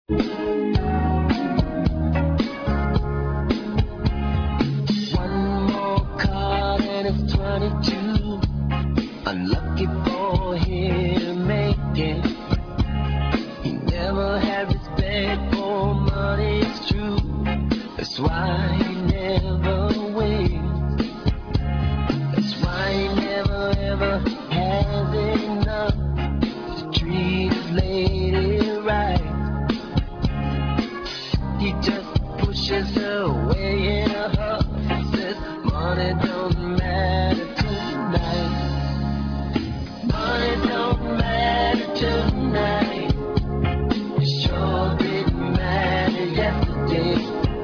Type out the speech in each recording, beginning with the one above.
One more card and it's 22. Unlucky for him, make it. He never had respect for money, it's true. That's why he never wins. That's why he never ever has enough to treat his lady right. He just pushes her away in a huff. Says money don't matter tonight. Money don't matter tonight. It sure didn't matter yesterday.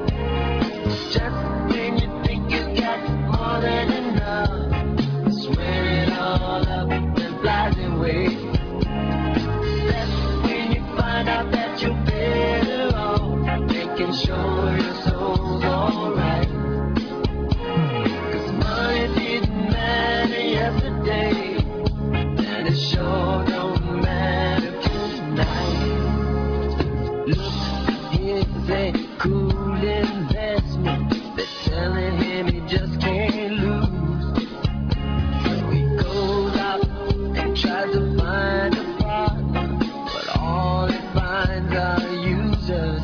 Just when you think you got more than enough, it's when it all up and flies away. That's when you find out that you're better off making sure your soul's alright. 'Cause money didn't matter yesterday, and it sure don't matter tonight. Look, here's a cool investment. They're telling him he just can't lose. So he goes out and tries to find a partner, but all he finds are users.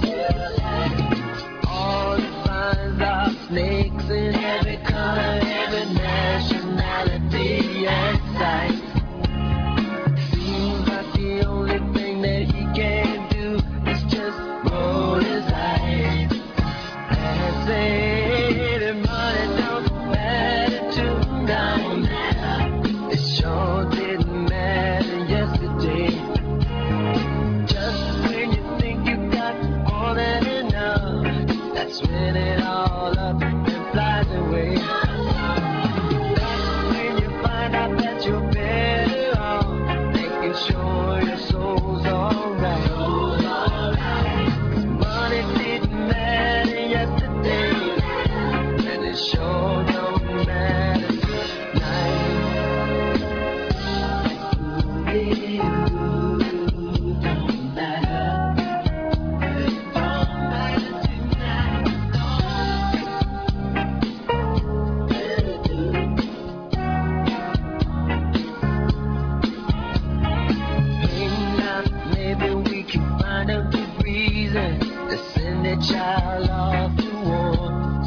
All he finds are snakes in every color, every nationality and size. Seems like the only thing that he can do is just roll his eyes and say that money don't matter tonight. It sure didn't matter yesterday. Just when you think you got more than enough, that's when it all up and flies away. That's when you find out that you're better off making sure your soul's alright. 'Cause money didn't matter yesterday, and it sure don't matter tonight. Ooh, don't matter. It don't matter tonight. Hey, now, maybe we can find a good reason to send a child off to war.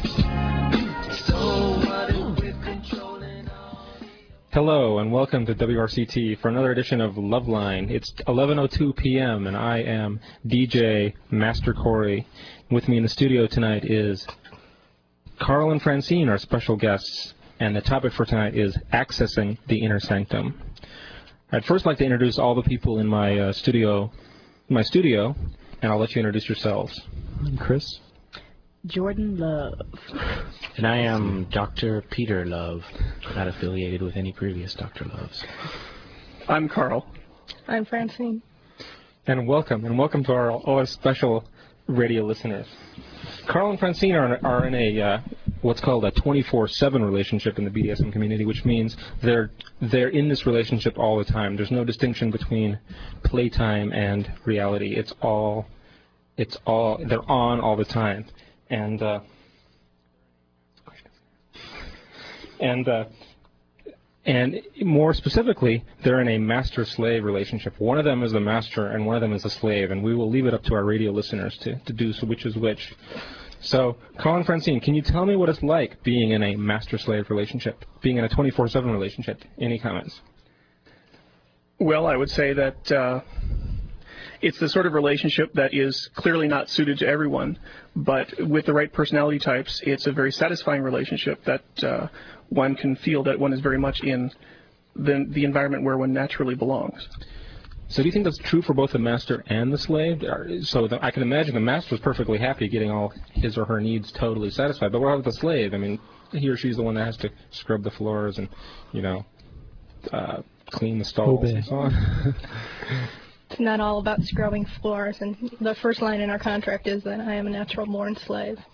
So what if we're controlling all the... Hello and welcome to WRCT for another edition of Loveline. It's 11:02 p.m. and I am DJ Master Corey. With me in the studio tonight is Carl and Francine, our special guests, and the topic for tonight is accessing the inner sanctum. I'd first like to introduce all the people in my studio, and I'll let you introduce yourselves. I'm Chris. Jordan Love. And I am Dr. Peter Love, not affiliated with any previous Dr. Loves. I'm Carl. I'm Francine. And welcome to our all our special radio listeners. Carl and Francine are in a what's called a 24/7 relationship in the BDSM community, which means they're in this relationship all the time. There's no distinction between playtime and reality. It's all they're on all the time. And more specifically, they're in a master-slave relationship. One of them is the master, and one of them is the slave. And we will leave it up to our radio listeners to deduce which is which. So, Colin, Francine, can you tell me what it's like being in a master-slave relationship, being in a 24/7 relationship? Any comments? Well, I would say that it's the sort of relationship that is clearly not suited to everyone, but with the right personality types, it's a very satisfying relationship that one can feel that one is very much in the environment where one naturally belongs. So do you think that's true for both the master and the slave? So I can imagine the master is perfectly happy getting all his or her needs totally satisfied, but what about the slave? I mean, he or she's the one that has to scrub the floors and, clean the stalls and so on. It's not all about scrubbing floors, and the first line in our contract is that I am a natural born slave.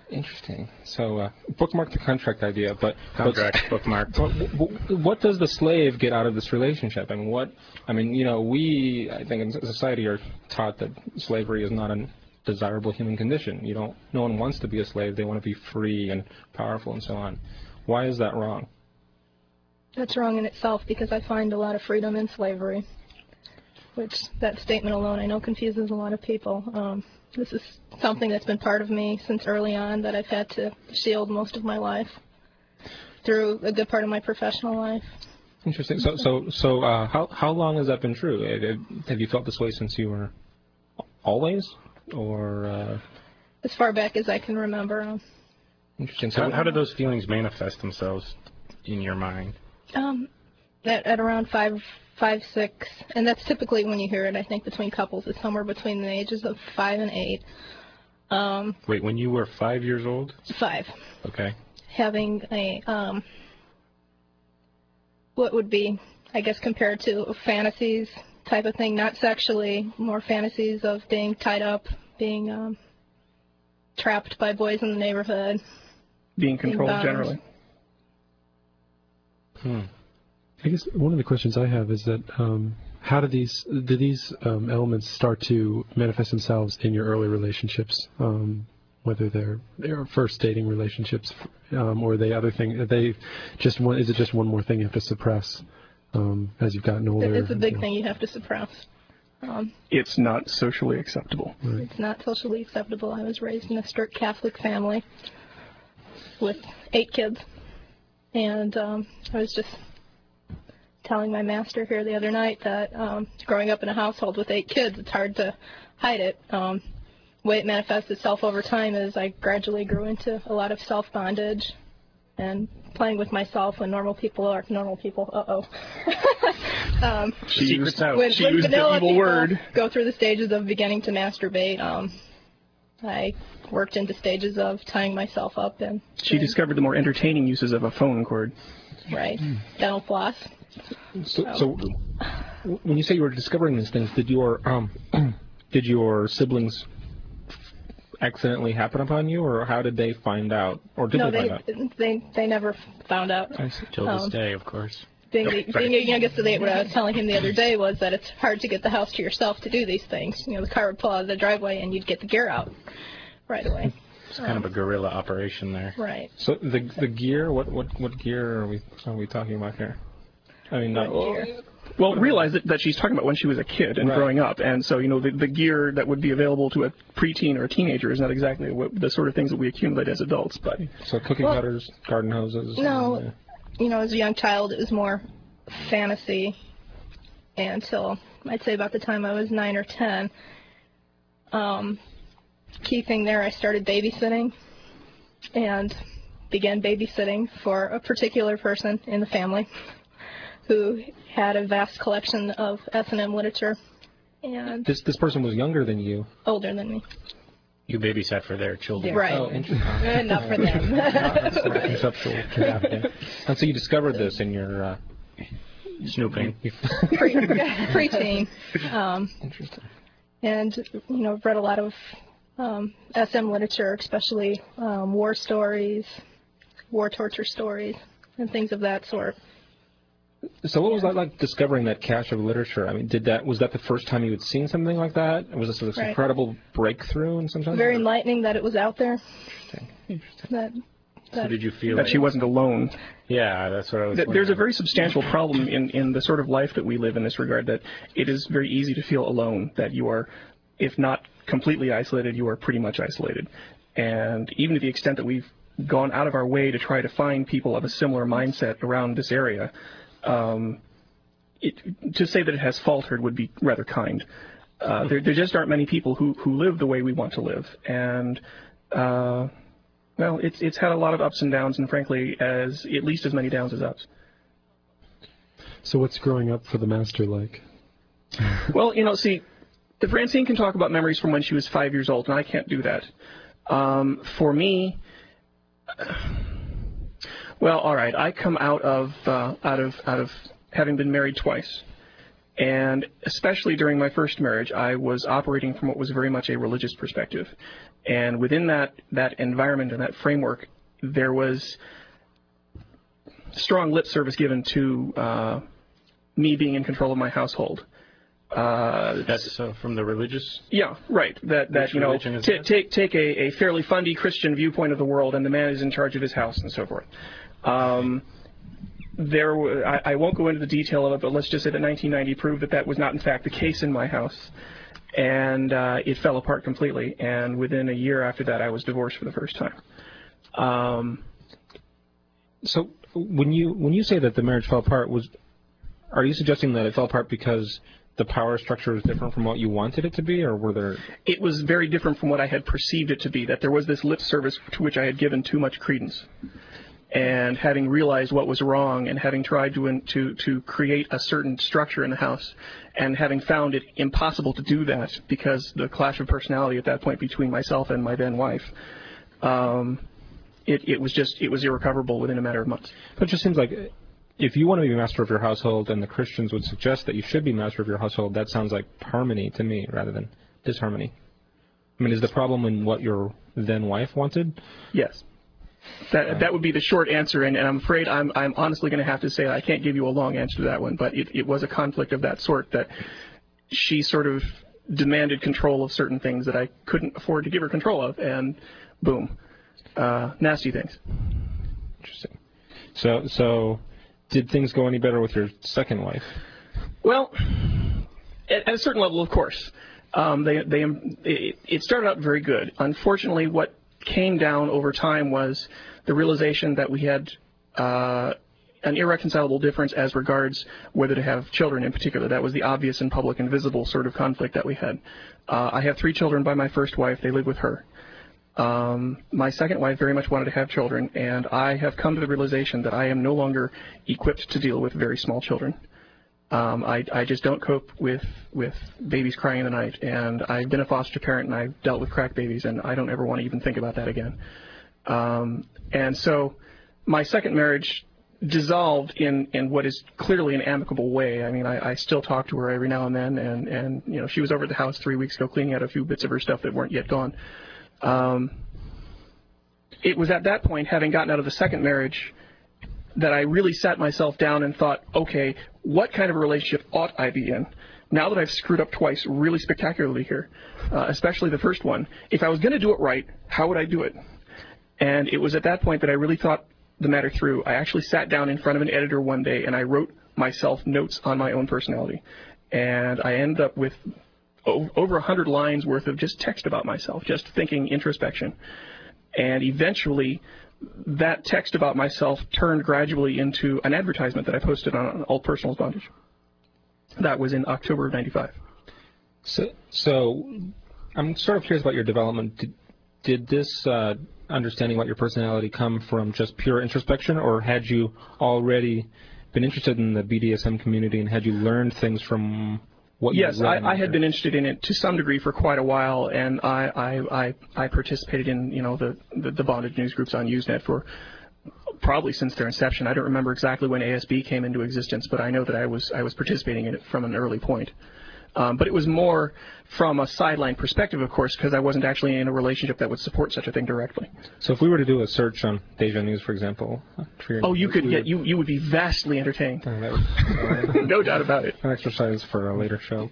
Interesting. So bookmark the contract idea, but bookmark. What does the slave get out of this relationship? And we, I think, in society are taught that slavery is not a desirable human condition. No one wants to be a slave. They want to be free and powerful and so on. Why is that wrong? That's wrong in itself because I find a lot of freedom in slavery, which that statement alone I know confuses a lot of people. This is something that's been part of me since early on that I've had to shield most of my life through a good part of my professional life. Interesting. So how long has that been true? Have you felt this way since you were always, or as far back as I can remember? Interesting. So how do those feelings manifest themselves in your mind? At around 5, 6, and that's typically when you hear it, I think, between couples. It's somewhere between the ages of 5 and 8. Wait, when you were 5 years old? 5. Okay. Having a, what would be, I guess, compared to fantasies type of thing, not sexually, more fantasies of being tied up, being trapped by boys in the neighborhood. Being controlled generally. I guess one of the questions I have is that how do these elements start to manifest themselves in your early relationships, whether they're first dating relationships or the other thing? Is it just one more thing you have to suppress as you've gotten older? It's a big thing you have to suppress. It's not socially acceptable. Right. It's not socially acceptable. I was raised in a strict Catholic family with 8 kids, and I was just telling my master here the other night that growing up in a household with 8 kids, it's hard to hide it. The way it manifests itself over time is I gradually grew into a lot of self-bondage and playing with myself when normal people are normal people. She used when the evil word. Go through the stages of beginning to masturbate. I worked into stages of tying myself up. She discovered the more entertaining uses of a phone cord. Right. Dental floss. So when you say you were discovering these things, did your siblings accidentally happen upon you, or how did they find out, or did they find out? They never found out. Till this day, of course. Being a youngest of 8, what I was telling him the other day was that it's hard to get the house to yourself to do these things. The car would pull out of the driveway and you'd get the gear out right away. It's kind of a guerrilla operation there. Right. So the gear, what gear are we talking about here? I mean, well, realize that she's talking about when she was a kid and growing up, and so the gear that would be available to a preteen or a teenager is not exactly the sort of things that we accumulate as adults. But so cookie cutters, garden hoses. No, as a young child, it was more fantasy until I'd say about the time I was 9 or 10. Key thing there, I started babysitting and began babysitting for a particular person in the family who had a vast collection of S&M literature. And this person was younger than you? Older than me. You babysat for their children. Right. Oh, interesting. Not for them. Conceptual kidnapping. And so you discovered this in your snooping. Preteen. Interesting. And read a lot of SM literature, especially war stories, war torture stories, and things of that sort. So what was that like, discovering that cache of literature? I mean, was that the first time you had seen something like that? Was this an incredible breakthrough in some sense? Very enlightening that it was out there. Interesting. So did you feel that she wasn't alone? Yeah, that's what I was wondering. There's a very substantial problem in the sort of life that we live in this regard, that it is very easy to feel alone, that you are, if not completely isolated, you are pretty much isolated. And even to the extent that we've gone out of our way to try to find people of a similar mindset around this area, to say that it has faltered would be rather kind. There just aren't many people who live the way we want to live, and well, it's had a lot of ups and downs, and frankly, at least as many downs as ups. So what's growing up for the master like? Well, see, Francine can talk about memories from when she was 5 years old, and I can't do that. For me, well, all right, I come out of having been married twice, And especially during my first marriage, I was operating from what was very much a religious perspective. And within that environment and that framework, there was strong lip service given to me being in control of my household. That's from the religious? Yeah, right. That you know, take a fairly fundy Christian viewpoint of the world, and the man is in charge of his house and so forth. I won't go into the detail of it, but let's just say that 1990 proved that was not in fact the case in my house, and it fell apart completely. And within a year after that, I was divorced for the first time. So when you say that the marriage fell apart, are you suggesting that it fell apart because the power structure was different from what you wanted it to be, or were there? It was very different from what I had perceived it to be. That there was this lip service to which I had given too much credence. And having realized what was wrong, and having tried to create a certain structure in the house, and having found it impossible to do that because the clash of personality at that point between myself and my then wife, it was irrecoverable within a matter of months. But it just seems like if you want to be master of your household, and the Christians would suggest that you should be master of your household, that sounds like harmony to me rather than disharmony. I mean, is the problem in what your then wife wanted? Yes. That would be the short answer, and I'm afraid I'm honestly going to have to say I can't give you a long answer to that one, but it was a conflict of that sort, that she sort of demanded control of certain things that I couldn't afford to give her control of, and boom, nasty things. Interesting. So did things go any better with your second wife? Well, at a certain level, of course. It started out very good. Unfortunately, what came down over time was the realization that we had an irreconcilable difference as regards whether to have children in particular. That was the obvious and public and visible sort of conflict that we had. I have 3 children by my first wife. They live with her. My second wife very much wanted to have children, and I have come to the realization that I am no longer equipped to deal with very small children. I just don't cope with babies crying in the night, and I've been a foster parent, and I've dealt with crack babies, and I don't ever want to even think about that again. And so my second marriage dissolved in what is clearly an amicable way. I mean, I still talk to her every now and then, and you know, she was over at the house 3 weeks ago cleaning out a few bits of her stuff that weren't yet gone. It was at that point, having gotten out of the second marriage, that I really sat myself down and thought, okay, what kind of a relationship ought I be in? Now that I've screwed up twice really spectacularly here, especially the first one, if I was going to do it right, how would I do it? And it was at that point that I really thought the matter through. I actually sat down in front of an editor one day and I wrote myself notes on my own personality. And I ended up with over 100 lines worth of just text about myself, just thinking introspection. And eventually, that text about myself turned gradually into an advertisement that I posted on Alt Personals Bondage. That was in October of '95. So I'm sort of curious about your development. Did this understanding about your personality come from just pure introspection, or had you already been interested in the BDSM community, and had you learned things from what you read? Yes, I had been interested in it to some degree for quite a while, and I participated in, you know, the bondage news groups on Usenet for probably since their inception. I don't remember exactly when ASB came into existence, but I know that I was participating in it from an early point. But it was more from a sideline perspective, of course, because I wasn't actually in a relationship that would support such a thing directly. So if we were to do a search on Deja News, for example, you would be vastly entertained. No doubt about it. An exercise for a later show.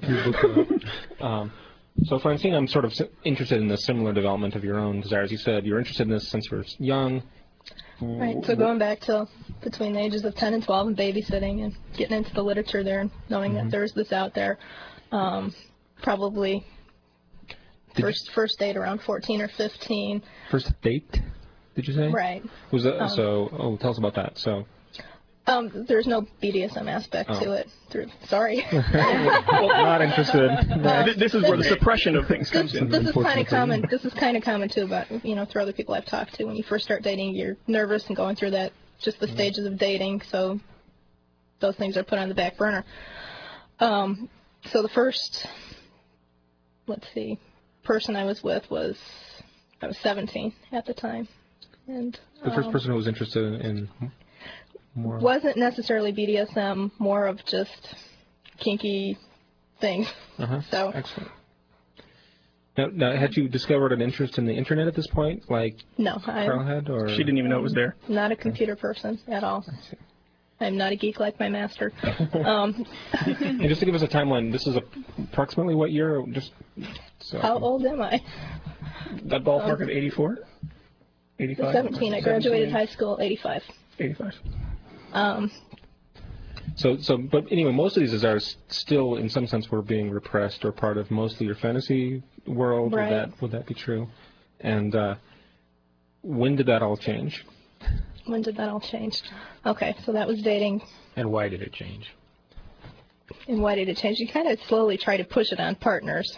So Francine, I'm sort of interested in the similar development of your own desires. You said you're interested in this since you were young. Right, so going back to between the ages of 10 and 12 and babysitting and getting into the literature there and knowing that there's this out there, probably first date around 14 or 15. First date, did you say? Right. Was that, tell us about that. So. There's no BDSM aspect to it. Sorry. Well, not interested. This is where the suppression of things comes in. This is kind of common. This is kind of common too. About through other people I've talked to, when you first start dating, you're nervous and going through that, just the stages of dating. So those things are put on the back burner. So the first, person I was with I was 17 at the time, and the first person who was interested in. Wasn't necessarily BDSM, more of just kinky things. So Excellent. Now, had you discovered an interest in the internet at this point, like no, Carl I'm had, or She didn't even know it was there. not a computer person at all. I'm not a geek like my master. And just to give us a timeline, this is approximately what year? Just so How old am I? That ballpark of 84? 85? 17. I graduated high school 85. 85. But anyway, most of these are still, in some sense, were being repressed or part of mostly your fantasy world. Right. Would that be true? And when did that all change? When did that all change? Okay, so that was dating. And why did it change? And why did it change? You kind of slowly try to push it on partners,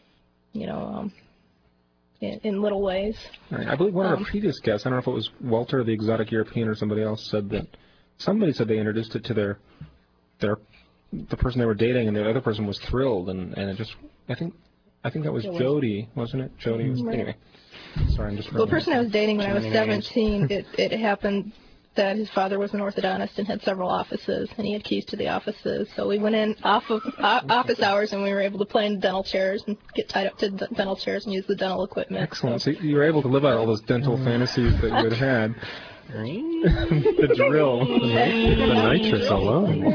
in little ways. Right. I believe one of our previous guests, I don't know if it was Walter, the exotic European, or somebody else, said that somebody said they introduced it to the person they were dating, and the other person was thrilled, and it just, I think that was Jody, wasn't it? Jody. Right. Anyway, sorry, I'm just. Well, the person I was dating when I was Too many names. 17, it happened that his father was an orthodontist and had several offices, and he had keys to the offices. So we went in off of office hours, and we were able to play in dental chairs and get tied up to dental chairs and use the dental equipment. Excellent. So you were able to live out all those dental fantasies that you had had. The drill. The nitrous alone.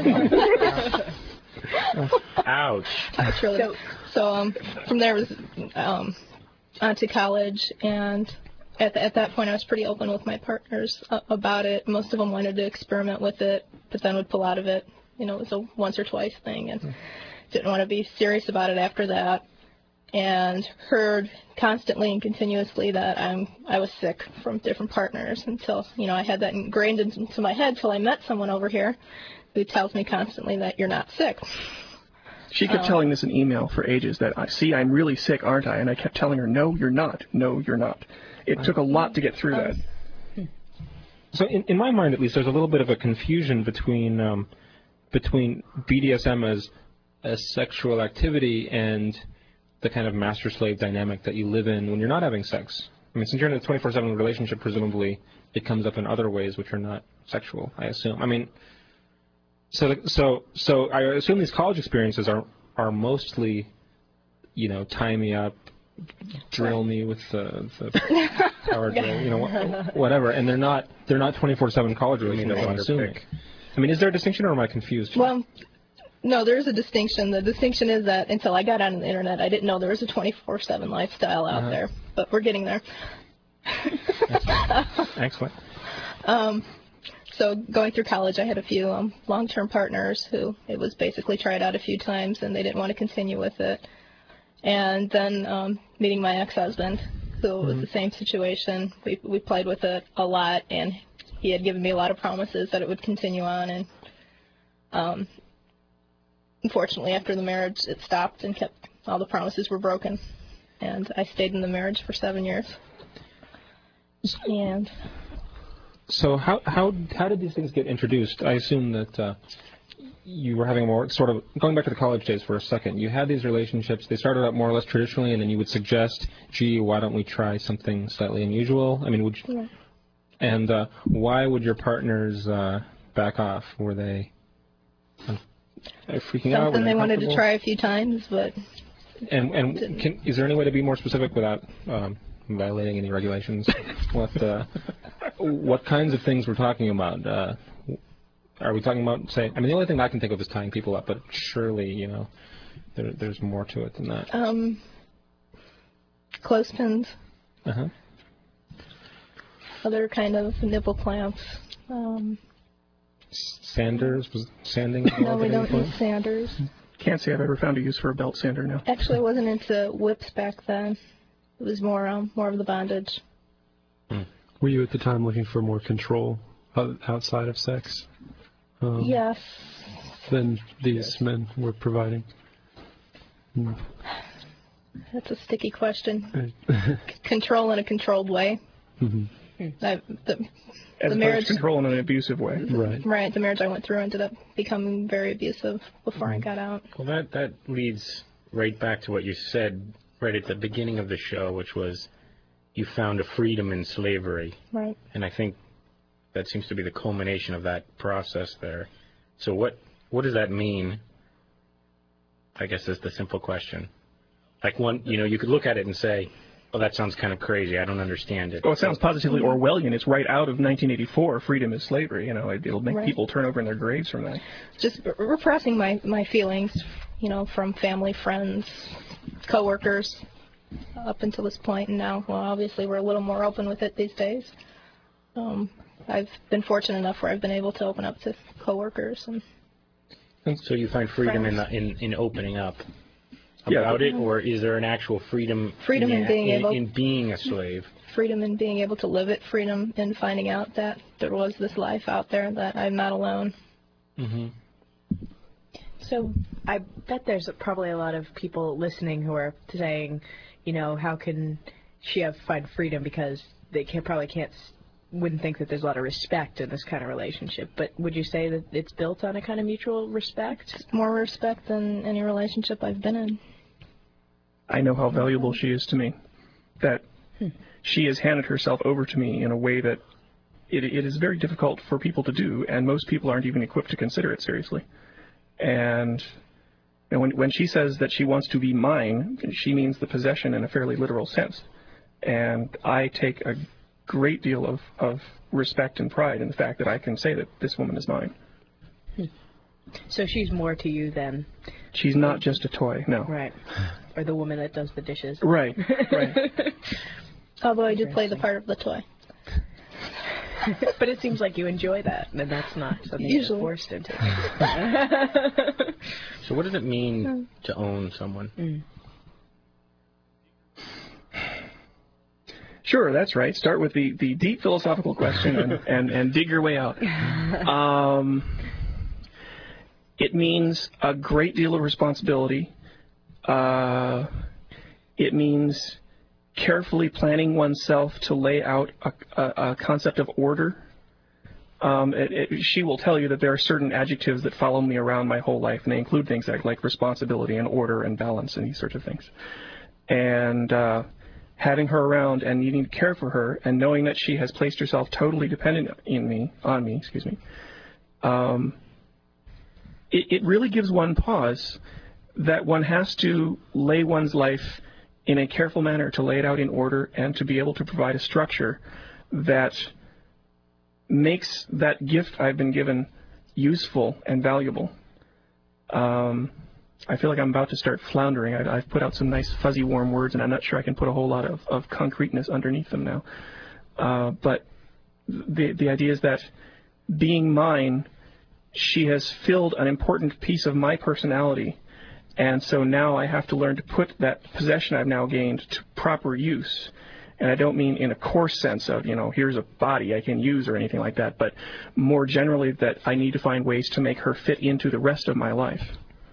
Ouch. It's really so from there was on to college, and at that point I was pretty open with my partners about it. Most of them wanted to experiment with it, but then would pull out of it. It was a once or twice thing, and didn't want to be serious about it after that. And heard constantly and continuously that I was sick from different partners until I had that ingrained into my head till I met someone over here who tells me constantly that you're not sick. She kept telling this in email for ages that, I'm really sick, aren't I? And I kept telling her, no, you're not. No, you're not. It took a lot to get through that. So in my mind, at least, there's a little bit of a confusion between BDSM as a sexual activity and the kind of master-slave dynamic that you live in when you're not having sex. I mean, since you're in a 24/7 relationship, presumably it comes up in other ways which are not sexual, I assume. I mean, so I assume these college experiences are mostly, tie me up, drill me with the power drill, whatever, and they're not 24/7 college relationships, I'm assuming. I mean, is there a distinction, or am I confused? Well, no, there's a distinction. The distinction is that until I got on the internet, I didn't know there was a 24/7 lifestyle out there, but we're getting there. Excellent. So going through college, I had a few long-term partners who it was basically tried out a few times, and they didn't want to continue with it. And then meeting my ex-husband, who was the same situation. We played with it a lot, and he had given me a lot of promises that it would continue on. And unfortunately, after the marriage, it stopped and all the promises were broken. And I stayed in the marriage for 7 years. And so how did these things get introduced? I assume that you were having more sort of, going back to the college days for a second, you had these relationships, they started out more or less traditionally, and then you would suggest, gee, why don't we try something slightly unusual? I mean, would you, and why would your partners back off? Were they freaking out? Something they wanted to try a few times, but And is there any way to be more specific without violating any regulations? What kinds of things we're talking about? Are we talking about, say, I mean, the only thing I can think of is tying people up, but surely, there's more to it than that. Clothespins. Uh-huh. Other kind of nipple clamps. Sanders? Was sanding No, involved we at any don't use point? sanders. Can't say I've ever found a use for a belt sander, no. Actually, I wasn't into whips back then. It was more of the bondage. Were you at the time looking for more control outside of sex? Yes. Than these men were providing? That's a sticky question. Control in a controlled way. As The opposed marriage, to control in an abusive way. right, the marriage I went through ended up becoming very abusive before I got out. Well, that leads right back to what you said right at the beginning of the show, which was you found a freedom in slavery. Right. And I think that seems to be the culmination of that process there. So what does that mean I guess is the simple question. Like one, you could look at it and say, "Oh, that sounds kind of crazy. I don't understand it." Oh, it sounds positively Orwellian. It's right out of 1984. Freedom is slavery. It'll make people turn over in their graves from that. Just repressing my feelings, from family, friends, coworkers, up until this point, and now, well, obviously we're a little more open with it these days. I've been fortunate enough where I've been able to open up to coworkers and so you find freedom in opening up about it, or is there an actual freedom in being a slave? Freedom in being able to live it. Freedom in finding out that there was this life out there, that I'm not alone. Mm-hmm. So I bet there's probably a lot of people listening who are saying, how can she find freedom, because they wouldn't think that there's a lot of respect in this kind of relationship. But would you say that it's built on a kind of mutual respect? More respect than any relationship I've been in. I know how valuable she is to me, that she has handed herself over to me in a way that it is very difficult for people to do, and most people aren't even equipped to consider it seriously. And when she says that she wants to be mine, she means the possession in a fairly literal sense. And I take a great deal of respect and pride in the fact that I can say that this woman is mine. So she's more to you than... She's not just a toy, no. Right. Or the woman that does the dishes. Right, right. Although I do play the part of the toy. But it seems like you enjoy that, and that's not something you're forced into. So what does it mean to own someone? Sure, that's right. Start with the deep philosophical question and dig your way out. It means a great deal of responsibility. It means carefully planning oneself to lay out a concept of order. She will tell you that there are certain adjectives that follow me around my whole life, and they include things like responsibility and order and balance and these sorts of things. And having her around and needing to care for her and knowing that she has placed herself totally dependent on me, it really gives one pause that one has to lay one's life in a careful manner, to lay it out in order and to be able to provide a structure that makes that gift I've been given useful and valuable. I feel like I'm about to start floundering. I've put out some nice fuzzy warm words, and I'm not sure I can put a whole lot of concreteness underneath them now. But the idea is that being mine, she has filled an important piece of my personality, and so now I have to learn to put that possession I've now gained to proper use. And I don't mean in a coarse sense of, here's a body I can use or anything like that, but more generally that I need to find ways to make her fit into the rest of my life.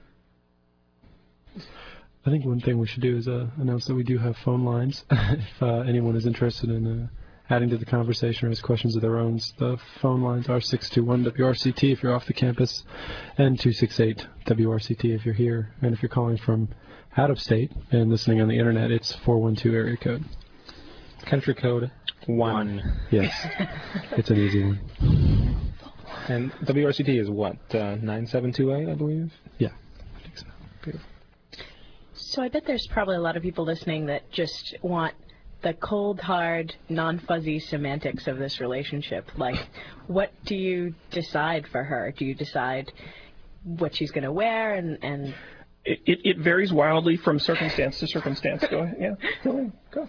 I think one thing we should do is announce that we do have phone lines. If anyone is interested in adding to the conversation or has questions of their own, the phone lines are 621-WRCT if you're off the campus, and 268-WRCT if you're here. And if you're calling from out of state and listening on the internet, it's 412 area code. Country code 1. Yes, it's an easy one. And WRCT is what, 972A, I believe? Yeah, I think so. Beautiful. So I bet there's probably a lot of people listening that just want the cold, hard, non-fuzzy semantics of this relationship. Like, what do you decide for her? Do you decide what she's going to wear and... It varies wildly from circumstance to circumstance. Go ahead. Yeah, go.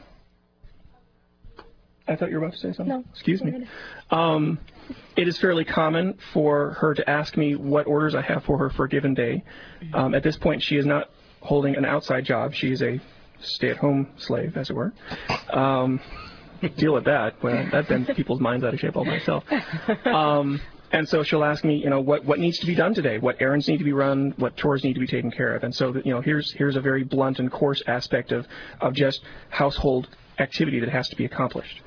I thought you were about to say something. No. Excuse me. It is fairly common for her to ask me what orders I have for her for a given day. At this point, she is not holding an outside job. She is a stay-at-home slave, as it were. Deal with that. Well, that bends people's minds out of shape all by itself. And so she'll ask me, what needs to be done today? What errands need to be run? What chores need to be taken care of? And so, here's a very blunt and coarse aspect of just household activity that has to be accomplished.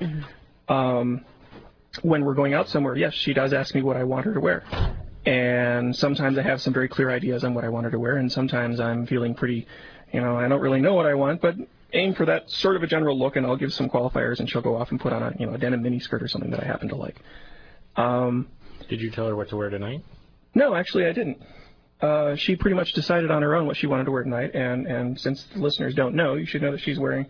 When we're going out somewhere, yes, she does ask me what I want her to wear. And sometimes I have some very clear ideas on what I want her to wear, and sometimes I'm feeling pretty, I don't really know what I want, but aim for that sort of a general look, and I'll give some qualifiers, and she'll go off and put on a denim miniskirt or something that I happen to like. Did you tell her what to wear tonight? No, actually I didn't. She pretty much decided on her own what she wanted to wear tonight, and since the listeners don't know, you should know that she's wearing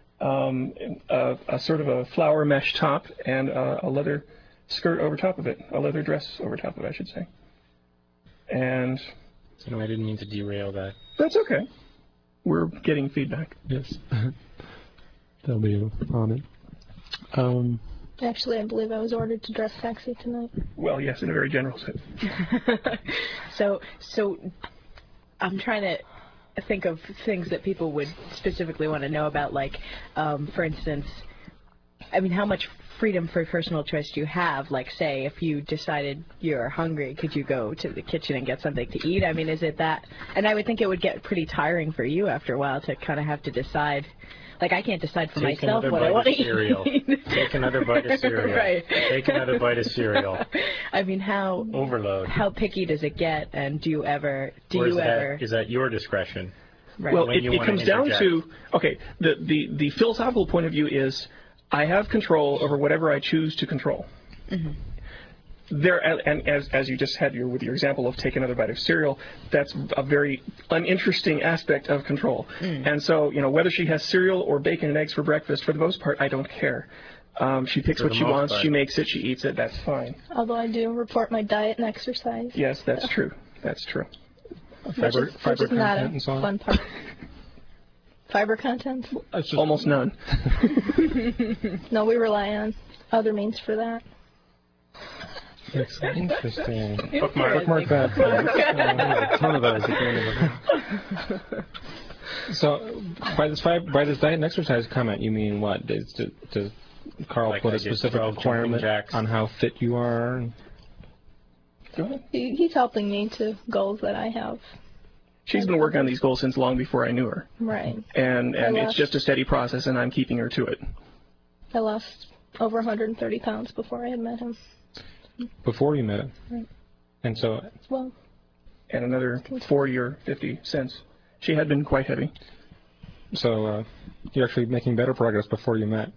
a sort of a flower mesh top and a leather skirt over top of it, a leather dress over top of it, I should say. And No, I didn't mean to derail that. that's okay. We're getting feedback. Yes. That'll be on it. Actually, I believe I was ordered to dress sexy tonight. Well, yes, in a very general sense. So I'm trying to think of things that people would specifically want to know about, like, for instance, I mean, how much freedom for personal choice do you have? Like, say, if you decided you're hungry, could you go to the kitchen and get something to eat? I mean, is it that? And I would think it would get pretty tiring for you after a while to kind of have to decide. Like, I can't decide for Take myself another what I bite want of to cereal. eat. Take another bite of cereal. Right. Take another bite of cereal. I mean, how Overload. how picky does it get? And do you ever? Or is that your discretion? Right. Well, when you it wanna comes down interject. to, okay, the philosophical point of view is I have control over whatever I choose to control. Mm-hmm. And as you just had with your example of take another bite of cereal, that's a very uninteresting aspect of control. And so, whether she has cereal or bacon and eggs for breakfast, for the most part, I don't care. She picks For what the she most wants, part. she makes it, she eats it, that's fine. Although I do report my diet and exercise. Yes, that's true. That's true. Which is not content a and so on? fun part. Fiber content? It's just, Almost none. No, we rely on other means for that. interesting. Bookmark. Bookmark that. A ton of those at the end of it. So, by this diet and exercise comment, you mean what? Does Carl Like put I a did specific 12 jumping requirement jacks. on how fit you are? Go ahead. He's helping me to goals that I have. She's been working on these goals since long before I knew her. Right. And I it's lost- just a steady process, and I'm keeping her to it. I lost over 130 pounds before I had met him. Before you met him? Right. And so, Well, And another 40 or 50 since. She had been quite heavy. You're actually making better progress before you met.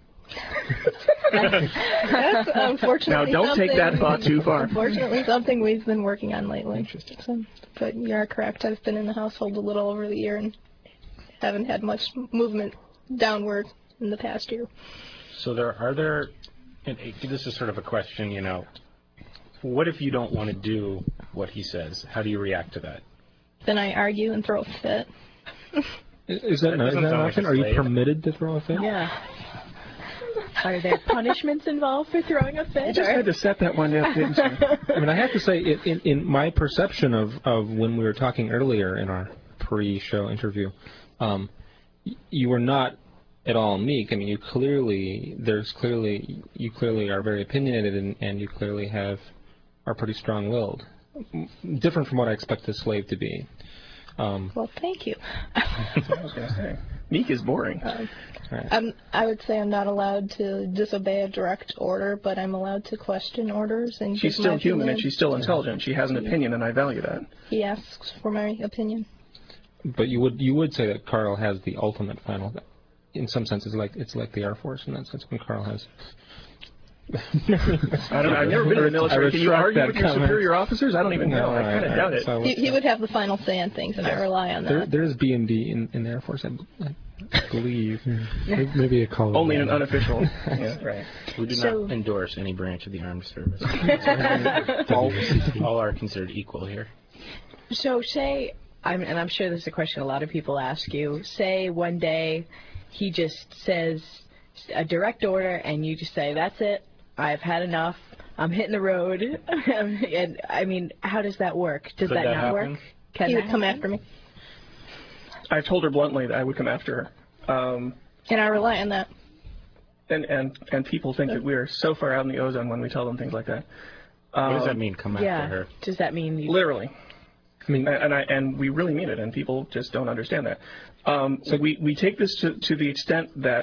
that's unfortunately Now, don't take that something- thought too far. Unfortunately, something we've been working on lately. Interesting. So, but you are correct. I've been in the household a little over the year and haven't had much movement downward in the past year. So and this is sort of a question, what if you don't want to do what he says? How do you react to that? Then I argue and throw a fit. Is that an doesn't sound like option? a Are you slave. permitted to throw a fit? Yeah. Are there punishments involved for throwing a You fit? just had to set that one up, didn't you? I mean, I have to say, in my perception of when we were talking earlier in our pre-show interview, you were not at all meek. I mean, you clearly are very opinionated, and you clearly are pretty strong-willed. Different from what I expect a slave to be. Well, thank you. I was going to say. Meek is boring. I would say I'm not allowed to disobey a direct order, but I'm allowed to question orders and She's give my still human, opinion. and she's still intelligent. She has an opinion, and I value that. He asks for my opinion. But you would say that Carl has the ultimate final. In some sense, it's like the Air Force in that sense when Carl has. I've never been in the military. Can you retract argue that with your comment. superior officers? I don't even know. I kind of doubt it. So, He would have the final say on things, and I rely on that. there is B&D in the Air Force, I believe. Maybe a call. Only in an unofficial. Yeah, right. We do So- not endorse any branch of the armed service. all are considered equal here. So say, and I'm sure this is a question a lot of people ask you, say one day he just says a direct order and you just say, that's it, I've had enough, I'm hitting the road. And I mean, how does that work? Does Could that that not happen? work? Can He that would come happen? after me, I've told her bluntly that I would come after her. and I rely on that. And people think that we're so far out in the ozone when we tell them things like that. What does that mean, come Yeah. after her? Does that mean you... Literally. I mean, And we really mean it, and people just don't understand that. So we take this to the extent that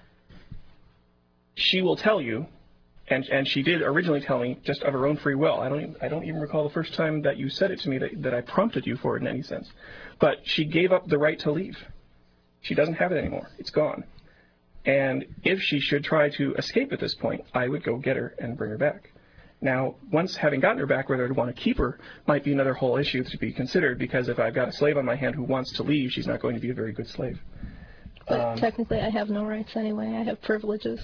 she will tell you, and she did originally tell me just of her own free will. I don't even recall the first time that you said it to me that I prompted you for it in any sense. But she gave up the right to leave. She doesn't have it anymore. It's gone. And if she should try to escape at this point, I would go get her and bring her back. Now, once having gotten her back, whether I'd want to keep her might be another whole issue to be considered, because if I've got a slave on my hand who wants to leave, she's not going to be a very good slave. But technically, I have no rights anyway. I have privileges.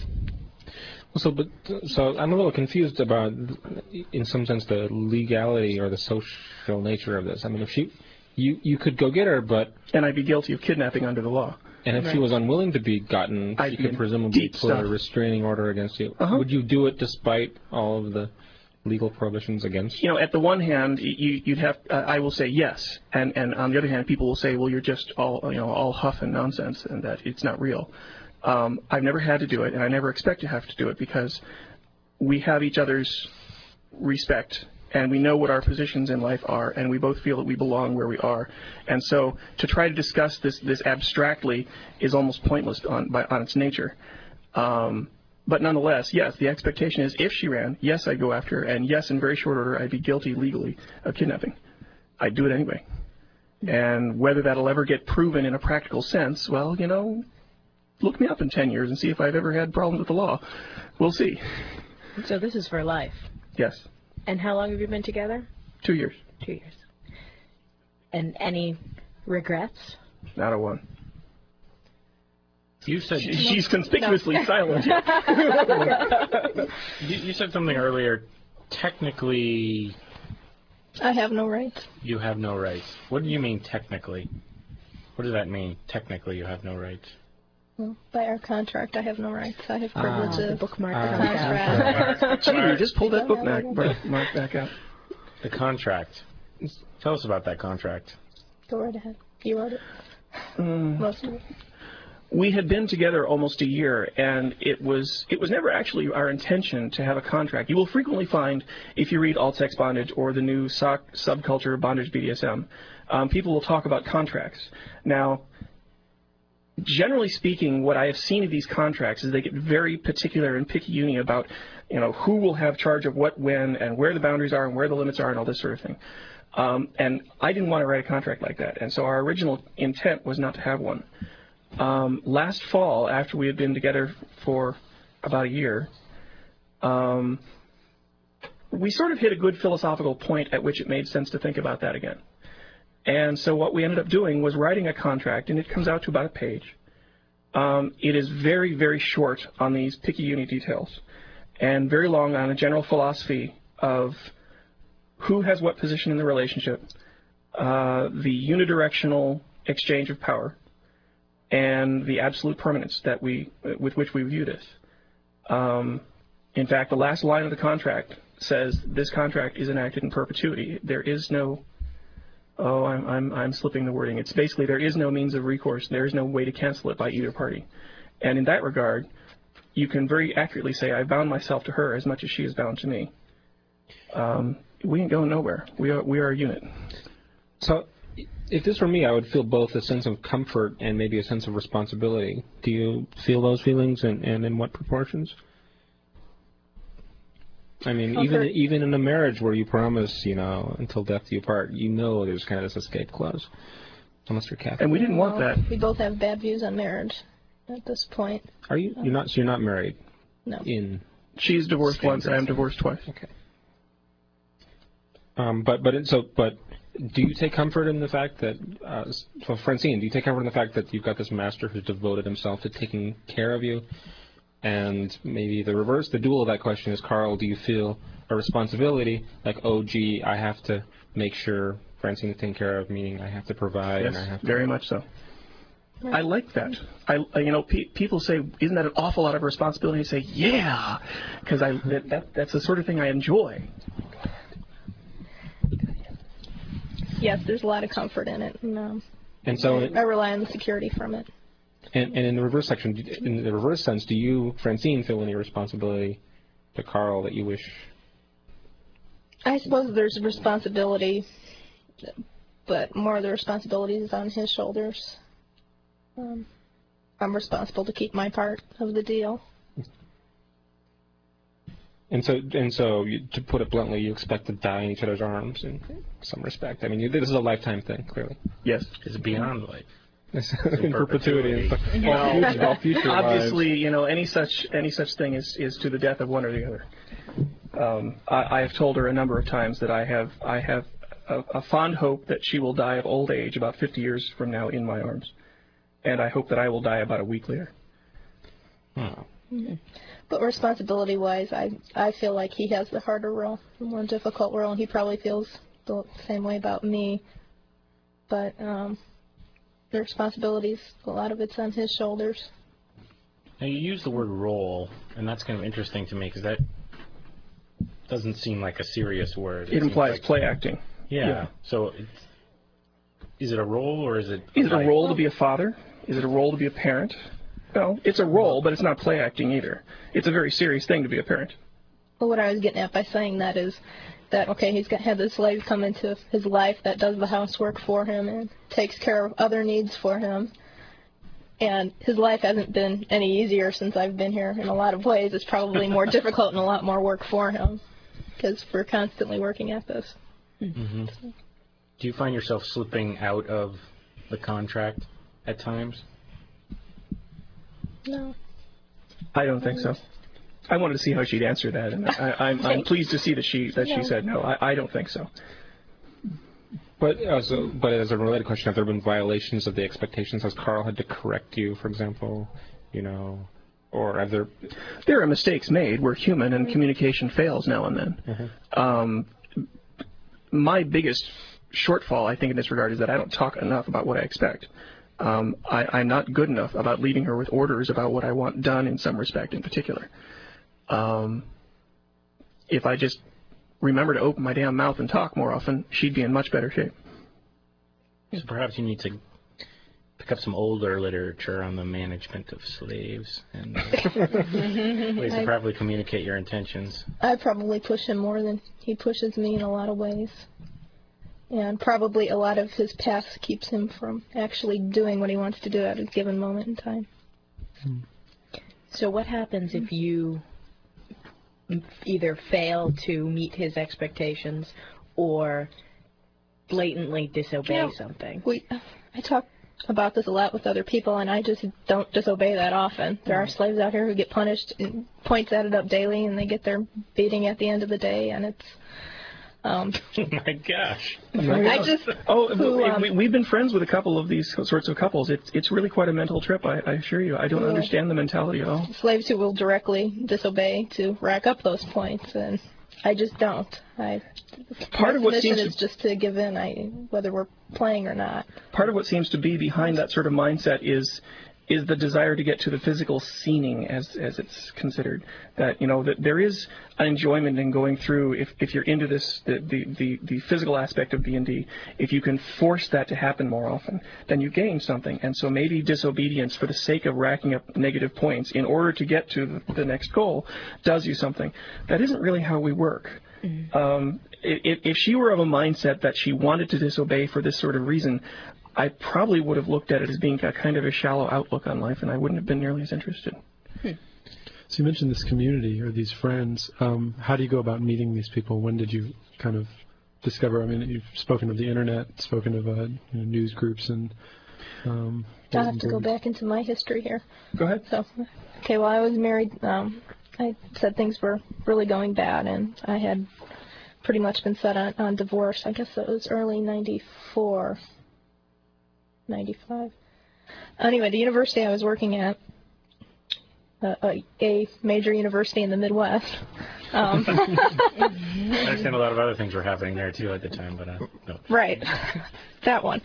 So I'm a little confused about, in some sense, the legality or the social nature of this. I mean, if you could go get her, but... And I'd be guilty of kidnapping under the law. And if she was unwilling to be gotten, she could presumably put a restraining order against you. Would you do it despite all of the legal prohibitions against? You know, at the one hand, you'd have. I will say yes, and on the other hand, people will say, well, you're just all huff and nonsense, and that it's not real. I've never had to do it, and I never expect to have to do it, because we have each other's respect, and we know what our positions in life are, and we both feel that we belong where we are. And so to try to discuss this abstractly is almost pointless on its nature. But nonetheless, yes, the expectation is if she ran, yes, I'd go after her, and yes, in very short order, I'd be guilty legally of kidnapping. I'd do it anyway. And whether that'll ever get proven in a practical sense, well, you know, look me up in 10 years and see if I've ever had problems with the law. We'll see. So this is for life. Yes. And how long have you been together? 2 years. 2 years. And any regrets? Not a one. You said she's conspicuously silent. You said something earlier. Technically, I have no rights. you have no rights. What do you mean technically? What does that mean? Technically, you have no rights. Well, by our contract, I have no rights. I have privileges. Bookmark. Contract. Gee, just pull that bookmark back out. The contract. Tell us about that contract. Go right ahead. You wrote it. Most of it. We had been together almost a year, and it was never actually our intention to have a contract. You will frequently find, if you read alt-sex bondage or the new subculture bondage BDSM, people will talk about contracts. Now, generally speaking, what I have seen of these contracts is they get very particular and picky-uni about, you know, who will have charge of what when and where the boundaries are and where the limits are and all this sort of thing. And I didn't want to write a contract like that, and so our original intent was not to have one. Last fall, after we had been together for about a year, we sort of hit a good philosophical point at which it made sense to think about that again. And so what we ended up doing was writing a contract, and it comes out to about a page. It is very, very short on these picky-uni details, and very long on a general philosophy of who has what position in the relationship, the unidirectional exchange of power, and the absolute permanence that with which we view this. In fact, the last line of the contract says this contract is enacted in perpetuity. There is no, I'm slipping the wording. It's basically there is no means of recourse. There is no way to cancel it by either party. And in that regard, you can very accurately say I bound myself to her as much as she is bound to me. We ain't going nowhere. We are a unit. So, if this were me, I would feel both a sense of comfort and maybe a sense of responsibility. Do you feel those feelings, and in what proportions? I mean, Comfort. even in a marriage where you promise, you know, until death do you part, you know there's kind of this escape clause, unless you're Catholic. And we didn't want that. We both have bad views on marriage at this point. Are you? You're not. So you're not married. No. She's divorced once, and I'm divorced twice. Okay. But do you take comfort in the fact that, so Francine, do you take comfort in the fact that you've got this master who's devoted himself to taking care of you? And maybe the reverse, the dual of that question is, Carl, do you feel a responsibility, like, oh, gee, I have to make sure Francine is taken care of, meaning I have to provide, Yes, and I have to... very much so. I like that. People say, isn't that an awful lot of responsibility? I say, yeah, because that's the sort of thing I enjoy. Yes, there's a lot of comfort in it, and so I rely on the security from it. And in the reverse section, in the reverse sense, do you, Francine, feel any responsibility to Carl that you wish? I suppose there's a responsibility, but more of the responsibility is on his shoulders. I'm responsible to keep my part of the deal. And so, to put it bluntly, you expect to die in each other's arms in some respect. I mean, this is a lifetime thing, clearly. Yes. It's beyond life. In perpetuity. All future Obviously, lives. Any such thing is to the death of one or the other. I have told her a number of times that I have a fond hope that she will die of old age about 50 years from now in my arms, and I hope that I will die about a week later. But responsibility-wise, I feel like he has the harder role, the more difficult role, and he probably feels the same way about me. But the responsibilities, a lot of it's on his shoulders. Now, you use the word role, and that's kind of interesting to me because that doesn't seem like a serious word. It implies like play acting. Yeah. So, is it a role or is it? Is it a role to be a father? Is it a role to be a parent? No, it's a role, but it's not play acting either. It's a very serious thing to be a parent. Well, what I was getting at by saying that is that, okay, he's had this slave come into his life that does the housework for him and takes care of other needs for him. And his life hasn't been any easier since I've been here. In a lot of ways, it's probably more difficult and a lot more work for him because we're constantly working at this. Mm-hmm. Do you find yourself slipping out of the contract at times? No. I don't think so. I wanted to see how she'd answer that, and I'm pleased to see that she said no. I don't think so. But as a related question, have there been violations of the expectations? Has Carl had to correct you, for example, or have there? There are mistakes made. We're human, and communication fails now and then. Mm-hmm. My biggest shortfall, I think, in this regard, is that I don't talk enough about what I expect. I'm not good enough about leaving her with orders about what I want done in some respect in particular. If I just remember to open my damn mouth and talk more often, she'd be in much better shape. So perhaps you need to pick up some older literature on the management of slaves and ways to properly communicate your intentions. I probably push him more than he pushes me in a lot of ways. And probably a lot of his past keeps him from actually doing what he wants to do at a given moment in time. So what happens if you either fail to meet his expectations or blatantly disobey something? I talk about this a lot with other people, and I just don't disobey that often. There are slaves out here who get punished and points added up daily, and they get their beating at the end of the day, and it's... oh my gosh! We've been friends with a couple of these sorts of couples. It's really quite a mental trip. I assure you. I don't understand the mentality at all. Slaves who will directly disobey to rack up those points, and I just don't. Part of what seems is just to give in, whether we're playing or not. Part of what seems to be behind that sort of mindset is the desire to get to the physical scening, as it's considered. That that there is an enjoyment in going through, if you're into this, the physical aspect of D&D. If you can force that to happen more often, then you gain something. And so maybe disobedience for the sake of racking up negative points in order to get to the next goal does you something. That isn't really how we work. Mm-hmm. If she were of a mindset that she wanted to disobey for this sort of reason, I probably would have looked at it as being a kind of a shallow outlook on life, and I wouldn't have been nearly as interested. So you mentioned this community or these friends. How do you go about meeting these people? When did you kind of discover? I mean, you've spoken of the internet, spoken of news groups, and. I'll have to go back into my history here. Go ahead. So, okay, well, I was married. I said things were really going bad, and I had pretty much been set on divorce. I guess it was early 94. 95. Anyway, the university I was working at, a major university in the Midwest. I understand a lot of other things were happening there too at the time, but no. Right, that one.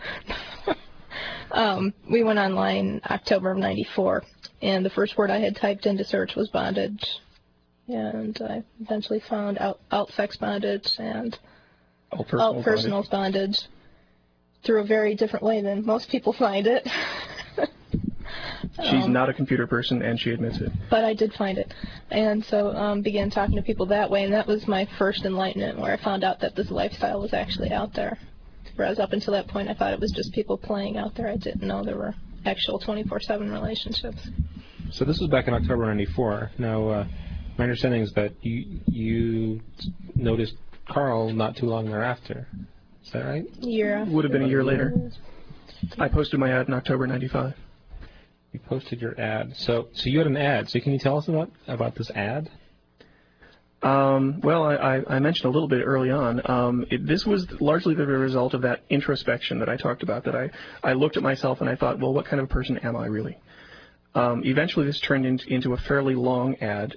We went online October of 94, and the first word I had typed into search was bondage, and I eventually found alt sex bondage and alt personal bondage. Through a very different way than most people find it. She's not a computer person, and she admits it. But I did find it. And so began talking to people that way, and that was my first enlightenment, where I found out that this lifestyle was actually out there. Whereas up until that point, I thought it was just people playing out there. I didn't know there were actual 24/7 relationships. So this was back in October 94. Now, my understanding is that you noticed Carl not too long thereafter. Is that right? Would have been a year later. I posted my ad in October 95. You posted your ad. So you had an ad. So can you tell us about this ad? Well, I mentioned a little bit early on. This was largely the result of that introspection that I talked about, that I looked at myself and I thought, well, what kind of a person am I really? Eventually, this turned into a fairly long ad.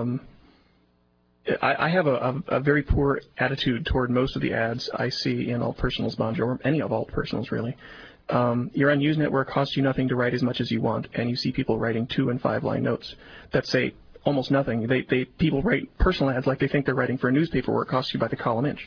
I have a very poor attitude toward most of the ads I see in Alt Personals Bonjour, or any of Alt Personals, really. Your unused network costs you nothing to write as much as you want, and you see people writing 2- and 5-line notes that say almost nothing. People write personal ads like they think they're writing for a newspaper where it costs you by the column inch.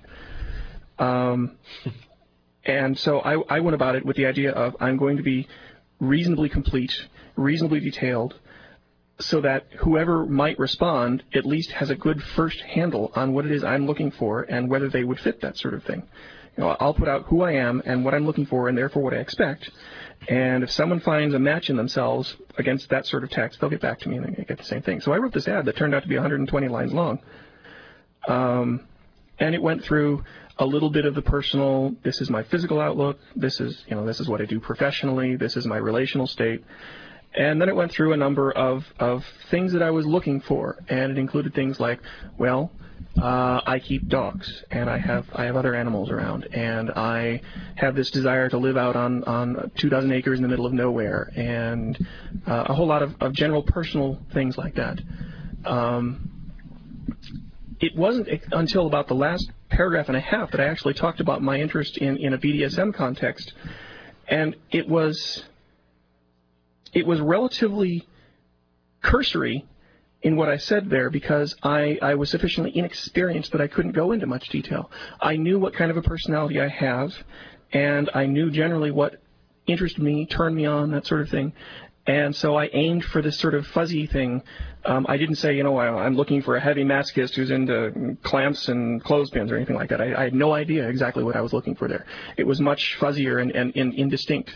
And so I went about it with the idea of I'm going to be reasonably complete, reasonably detailed, so that whoever might respond at least has a good first handle on what it is I'm looking for and whether they would fit that sort of thing. I'll put out who I am and what I'm looking for and therefore what I expect. And if someone finds a match in themselves against that sort of text, they'll get back to me and they get the same thing. So I wrote this ad that turned out to be 120 lines long. And it went through a little bit of the personal, this is my physical outlook, this is what I do professionally, this is my relational state. And then it went through a number of things that I was looking for, and it included things like, well, I keep dogs, and I have other animals around, and I have this desire to live out on 24 acres in the middle of nowhere, and a whole lot of general personal things like that. It wasn't until about the last paragraph and a half that I actually talked about my interest in a BDSM context, and it was relatively cursory in what I said there because I was sufficiently inexperienced that I couldn't go into much detail. I knew what kind of a personality I have, and I knew generally what interested me, turned me on, that sort of thing. And so I aimed for this sort of fuzzy thing. I didn't say, I'm looking for a heavy masochist who's into clamps and clothespins or anything like that. I had no idea exactly what I was looking for there. It was much fuzzier and indistinct.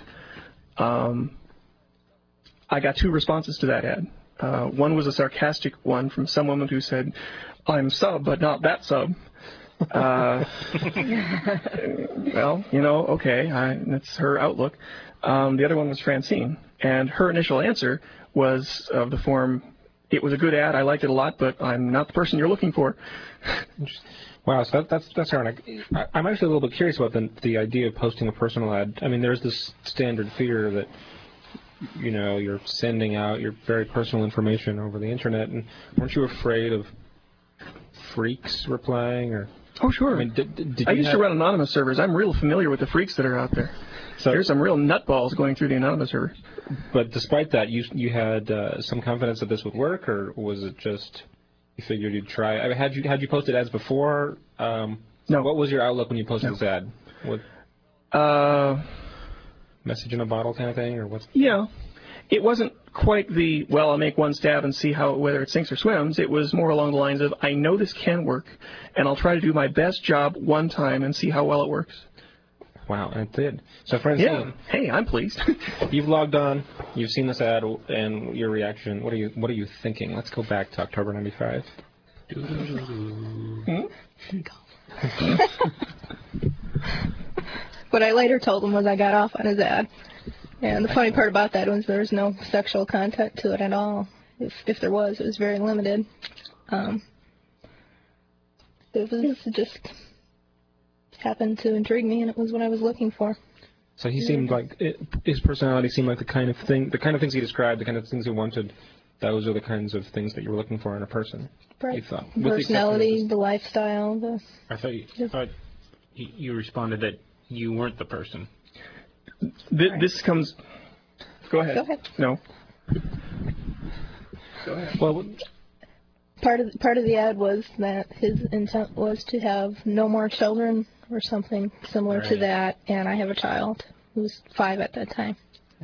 I got 2 responses to that ad. One was a sarcastic one from some woman who said, I'm sub, but not that sub. Well, okay, that's her outlook. The other one was Francine, and her initial answer was of the form, it was a good ad, I liked it a lot, but I'm not the person you're looking for. Wow, so that's ironic. I'm actually a little bit curious about the idea of posting a personal ad. I mean, there's this standard fear that you're sending out your very personal information over the internet, and weren't you afraid of freaks replying? Or oh, sure. I mean, I used to run anonymous servers. I'm real familiar with the freaks that are out there. So there's some real nutballs going through the anonymous servers. But despite that, you had some confidence that this would work, or was it just you figured you'd try? I mean, had you posted ads before? No. What was your outlook when you posted this ad? What? Message in a bottle kind of thing, or what's? Yeah, it wasn't quite the I'll make one stab and see whether it sinks or swims. It was more along the lines of I know this can work, and I'll try to do my best job one time and see how well it works. Wow, and it did. So, Francine, yeah. Hey, I'm pleased. You've logged on. You've seen this ad and your reaction. What are you thinking? Let's go back to October '95. What I later told him was I got off on his ad. And the funny part about that was there was no sexual content to it at all. If there was, it was very limited. It was just happened to intrigue me, and it was what I was looking for. So he seemed like his personality seemed like the kind of things he described, the kind of things he wanted. Those are the kinds of things that you were looking for in a person. Right. You thought. Personality, the lifestyle, I thought you responded that you weren't the person. This comes. Go ahead. Go ahead. No. Go ahead. Well, part of the ad was that his intent was to have no more children or something similar to that, and I have a child who was 5 at that time.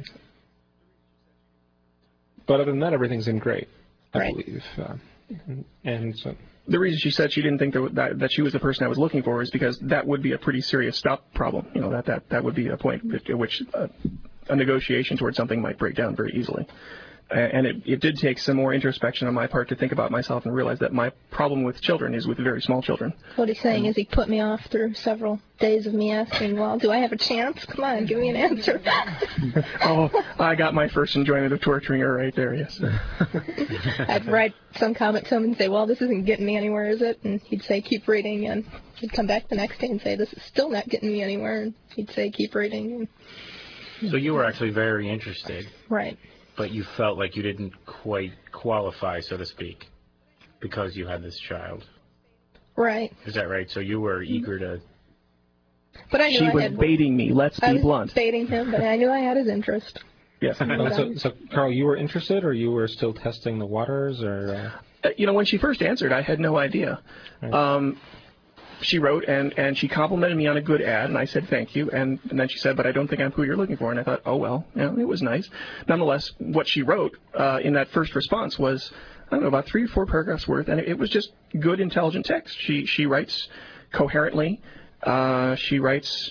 But other than that, everything seemed great, I believe. And so the reason she said she didn't think that she was the person I was looking for is because that would be a pretty serious stop problem. That would be a point at which a negotiation towards something might break down very easily. And it did take some more introspection on my part to think about myself and realize that my problem with children is with very small children. What he's saying is he put me off through several days of me asking, well, do I have a chance? Come on, give me an answer. Oh, I got my first enjoyment of torturing her right there, yes. I'd write some comment to him and say, well, this isn't getting me anywhere, is it? And he'd say, keep reading. And he'd come back the next day and say, this is still not getting me anywhere. And he'd say, keep reading. And So you were actually very interested. right. But you felt like you didn't quite qualify, so to speak, because you had this child. Right. Is that right? So you were eager to... But I knew She I was had... baiting me, let's I be was blunt. baiting him, but I knew I had his interest. Yes. So, Carl, you were interested, or you were still testing the waters, or? When she first answered, I had no idea. She wrote, and she complimented me on a good ad, and I said thank you, and then she said, but I don't think I'm who you're looking for, and I thought, oh, well, it was nice. Nonetheless, what she wrote in that first response was, I don't know, about 3 or 4 paragraphs worth, and it was just good, intelligent text. She writes coherently. She writes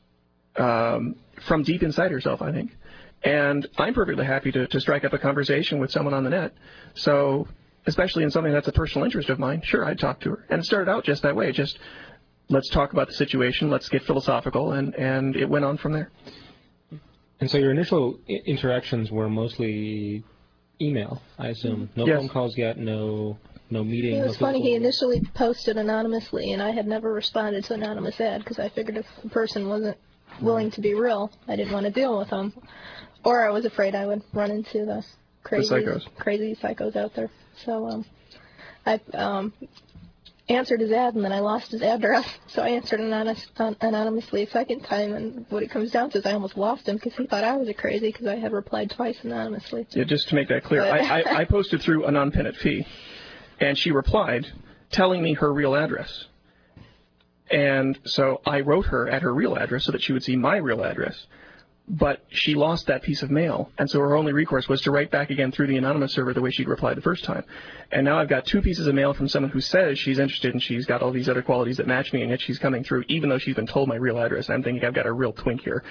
from deep inside herself, I think. And I'm perfectly happy to strike up a conversation with someone on the net. So, especially in something that's a personal interest of mine, sure, I'd talk to her. And it started out just that way, just let's talk about the situation, let's get philosophical, and it went on from there. And so your initial interactions were mostly email, I assume. No Yes. phone calls yet, no meeting. It was no funny, he physical- initially posted anonymously, and I had never responded to anonymous ad because I figured if the person wasn't willing to be real, I didn't want to deal with them. Or I was afraid I would run into the crazy psychos out there. So I answered his ad, and then I lost his address. So I answered anonymously a second time, and what it comes down to is I almost lost him because he thought I was a crazy because I had replied twice anonymously. Yeah, just to make that clear, But- I posted through a non-penitent fee, and she replied telling me her real address. And so I wrote her at her real address so that she would see my real address. But she lost that piece of mail, and so her only recourse was to write back again through the anonymous server the way she'd replied the first time. And now I've got 2 pieces of mail from someone who says she's interested and she's got all these other qualities that match me, and yet she's coming through even though she's been told my real address. I'm thinking I've got a real twink here.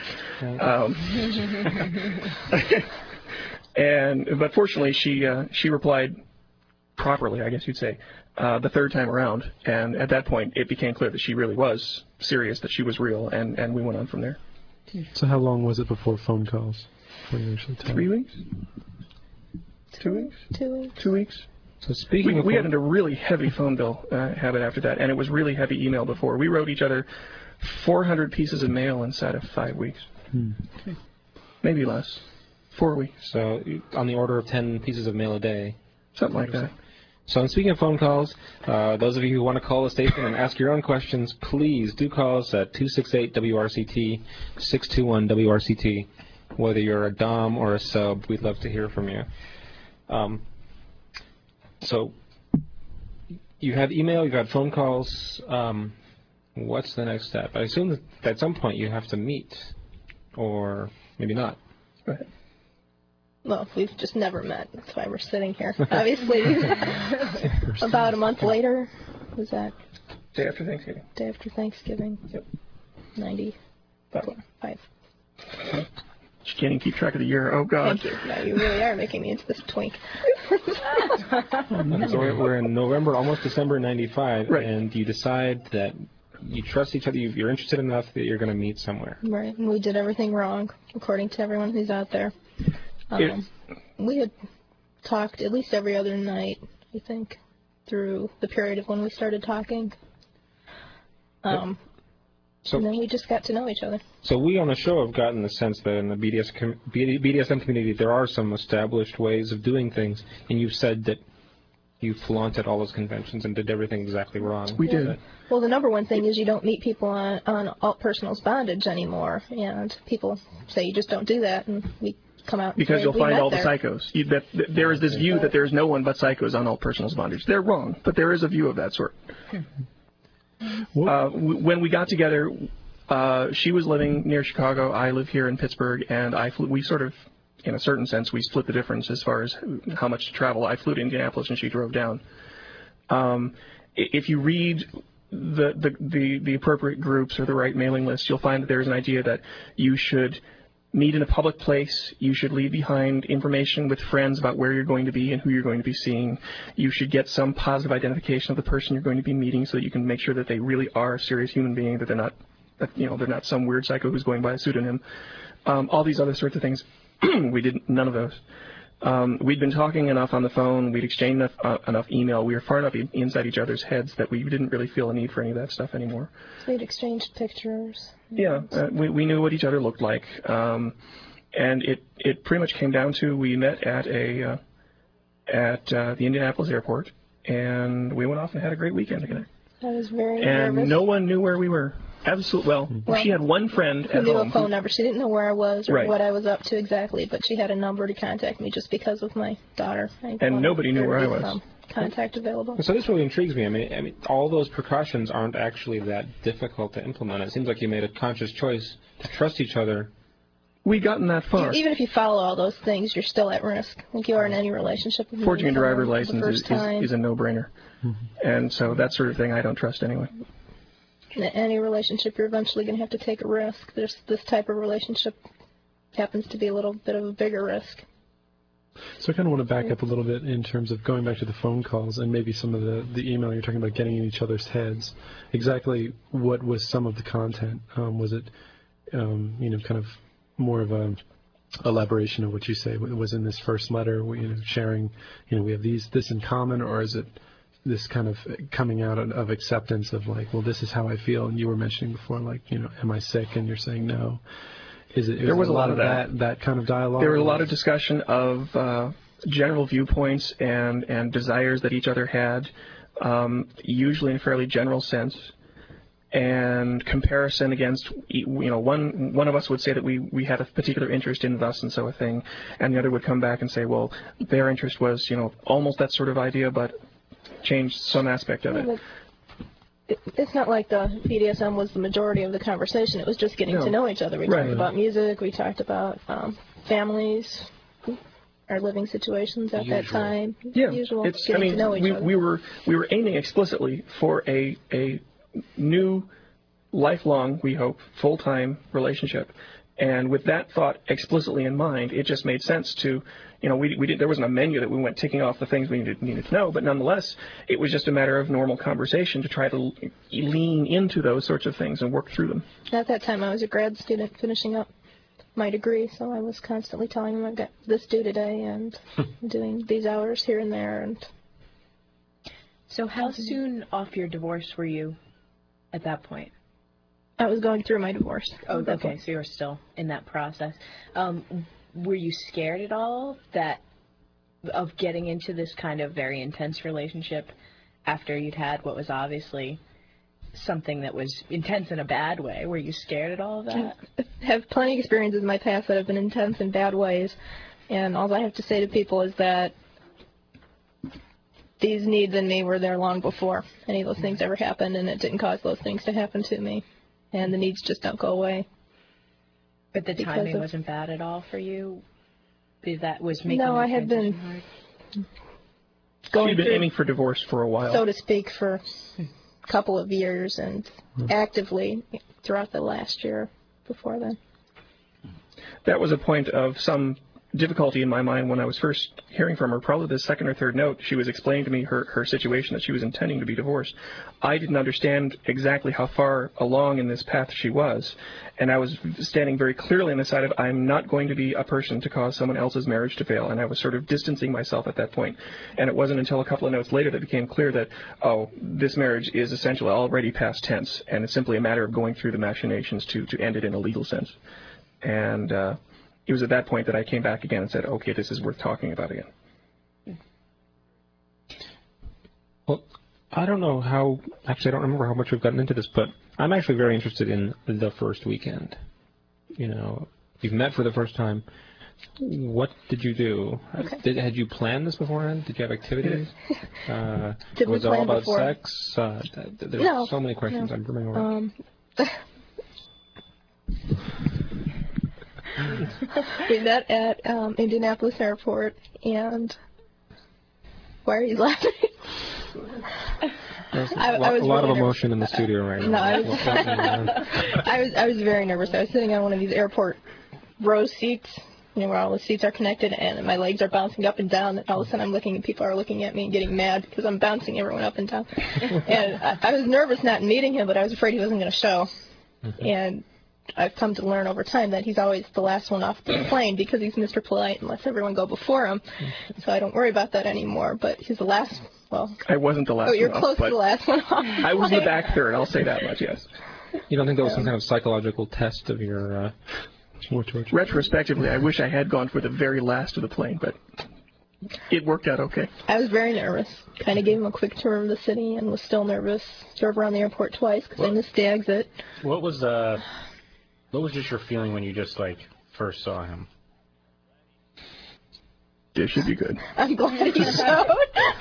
But fortunately, she replied properly, I guess you'd say, the third time around. And at that point, it became clear that she really was serious, that she was real, and we went on from there. So how long was it before phone calls? Before you actually told 3 weeks? 2 weeks? 2 weeks. 2 weeks. So speaking of We got into really heavy phone bill habit after that, and it was really heavy email before. We wrote each other 400 pieces of mail inside of 5 weeks. Maybe less. 4 weeks. So on the order of 10 pieces of mail a day. Something like that. So speaking of phone calls, those of you who want to call the station and ask your own questions, please do call us at 268-WRCT, 621-WRCT. Whether you're a Dom or a sub, we'd love to hear from you. So you had email, you had phone calls. What's the next step? I assume that at some point you have to meet, or maybe not. Go ahead. Well, we've just never met. That's why we're sitting here. Obviously, about a month later, was that Day after Thanksgiving. day after Thanksgiving? Yep. 95. She can't even keep track of the year. Oh, God. Thank you. No, you really are making me into this twink. So we're in November, almost December '95, Right. and you decide that you trust each other, you're interested enough that you're going to meet somewhere. Right, and we did everything wrong, according to everyone who's out there. We had talked at least every other night, I think, through the period of when we started talking. And then we just got to know each other. So we on the show have gotten the sense that in the BDSM community there are some established ways of doing things, and you've said that you flaunted all those conventions and did everything exactly wrong. We did. Well, the number one thing is you don't meet people on alt personals bondage anymore, and people say you just don't do that, and we come out and Because say you'll we find met all there. the psychos. There is this view that there's no one but psychos on alt personals bondage. They're wrong, but there is a view of that sort. When we got together, she was living near Chicago. I live here in Pittsburgh, and we sort of, in a certain sense, we split the difference as far as how much to travel. I flew to Indianapolis, and she drove down. If you read the appropriate groups or the right mailing list, you'll find that there's an idea that you should meet in a public place. You should leave behind information with friends about where you're going to be and who you're going to be seeing. You should get some positive identification of the person you're going to be meeting so that you can make sure that they really are a serious human being, that they're not, they're not some weird psycho who's going by a pseudonym. All these other sorts of things. We did none of those. We'd been talking enough on the phone. We'd exchanged enough email. We were far enough inside each other's heads that we didn't really feel a need for any of that stuff anymore. So we'd exchanged pictures. Yeah, we knew what each other looked like, and it pretty much came down to we met at the Indianapolis airport, and we went off and had a great weekend together. I was very nervous. And no one knew where we were. Absolutely. Well, she had one friend at home. Who knew home. a phone number. She didn't know where I was or Right. what I was up to exactly, but she had a number to contact me just because of my daughter. And nobody knew where I was. Some contact available. So this really intrigues me. I mean, all those precautions aren't actually that difficult to implement. It seems like you made a conscious choice to trust each other. We'd gotten that far. Even if you follow all those things, you're still at risk. Like you are in any relationship. With Forging a driver's license is a no-brainer. And so that sort of thing I don't trust anyway. In any relationship, you're eventually going to have to take a risk. This type of relationship happens to be a little bit of a bigger risk. So I kind of want to back up a little bit in terms of going back to the phone calls and maybe some of the email you're talking about getting in each other's heads. Exactly what was some of the content? Was it, kind of more of a elaboration of what you say was in this first letter, sharing, we have this in common, or is it this kind of coming out of acceptance of like, well, this is how I feel, and you were mentioning before, like, am I sick, and you're saying no. There was a lot of that kind of dialogue. There was a lot of discussion of general viewpoints and desires that each other had, usually in a fairly general sense, and comparison against, one of us would say that we had a particular interest in thus and so a thing, and the other would come back and say, well, their interest was, almost that sort of idea, but changed some aspect of it. It's not like the BDSM was the majority of the conversation. It was just getting to know each other. We talked about music. We talked about families, our living situations at that time. Yeah, Usual getting to know each other. We were aiming explicitly for a new, lifelong, we hope, full-time relationship. And with that thought explicitly in mind, it just made sense to, there wasn't a menu that we went ticking off the things we needed to know, but nonetheless, it was just a matter of normal conversation to try to lean into those sorts of things and work through them. At that time, I was a grad student finishing up my degree, so I was constantly telling them I've got this due today and doing these hours here and there. And so how soon off your divorce were you at that point? I was going through my divorce. Oh, okay, so you were still in that process. Were you scared at all of getting into this kind of very intense relationship after you'd had what was obviously something that was intense in a bad way? Were you scared at all of that? I have plenty of experiences in my past that have been intense in bad ways, and all I have to say to people is that these needs in me were there long before any of those things ever happened, and it didn't cause those things to happen to me. And the needs just don't go away. But the timing wasn't bad at all for you? That was making No, I had been hard? She'd been aiming for divorce for a while. So to speak, for a couple of years, and actively throughout the last year before then. That was a point of some difficulty in my mind when I was first hearing from her. Probably the second or third note, she was explaining to me her situation, that she was intending to be divorced. I didn't understand exactly how far along in this path she was, and I was standing very clearly on the side of, I'm not going to be a person to cause someone else's marriage to fail, and I was sort of distancing myself at that point. And it wasn't until a couple of notes later that it became clear that, this marriage is essentially already past tense, and it's simply a matter of going through the machinations to end it in a legal sense. And it was at that point that I came back again and said, okay, this is worth talking about again. Well, I don't know actually I don't remember how much we've gotten into this, but I'm actually very interested in the first weekend. You've met for the first time. What did you do? Okay. Had you planned this beforehand? Did you have activities? Was it all about before? Sex? There's No. so many questions I'm brimming over. We met at Indianapolis Airport, and why are you laughing? There's I was a lot really of emotion in the studio right No, now. I was very nervous. I was sitting on one of these airport row seats, where all the seats are connected, and my legs are bouncing up and down, and all of a sudden I'm looking and people are looking at me and getting mad because I'm bouncing everyone up and down. And I was nervous not meeting him, but I was afraid he wasn't going to show. And I've come to learn over time that he's always the last one off the plane because he's Mr. Polite and lets everyone go before him. So I don't worry about that anymore. But he's the last. Well, I wasn't the last. Oh, you're one close off, to the last one off. I was in the back third. I'll say that much. Yes. You don't think that was some kind of psychological test of your? Retrospectively, I wish I had gone for the very last of the plane, but it worked out okay. I was very nervous. Kind of gave him a quick tour of the city and was still nervous. Drove around the airport twice because I missed the exit. What was just your feeling when you just first saw him? This should be good. I'm glad he showed.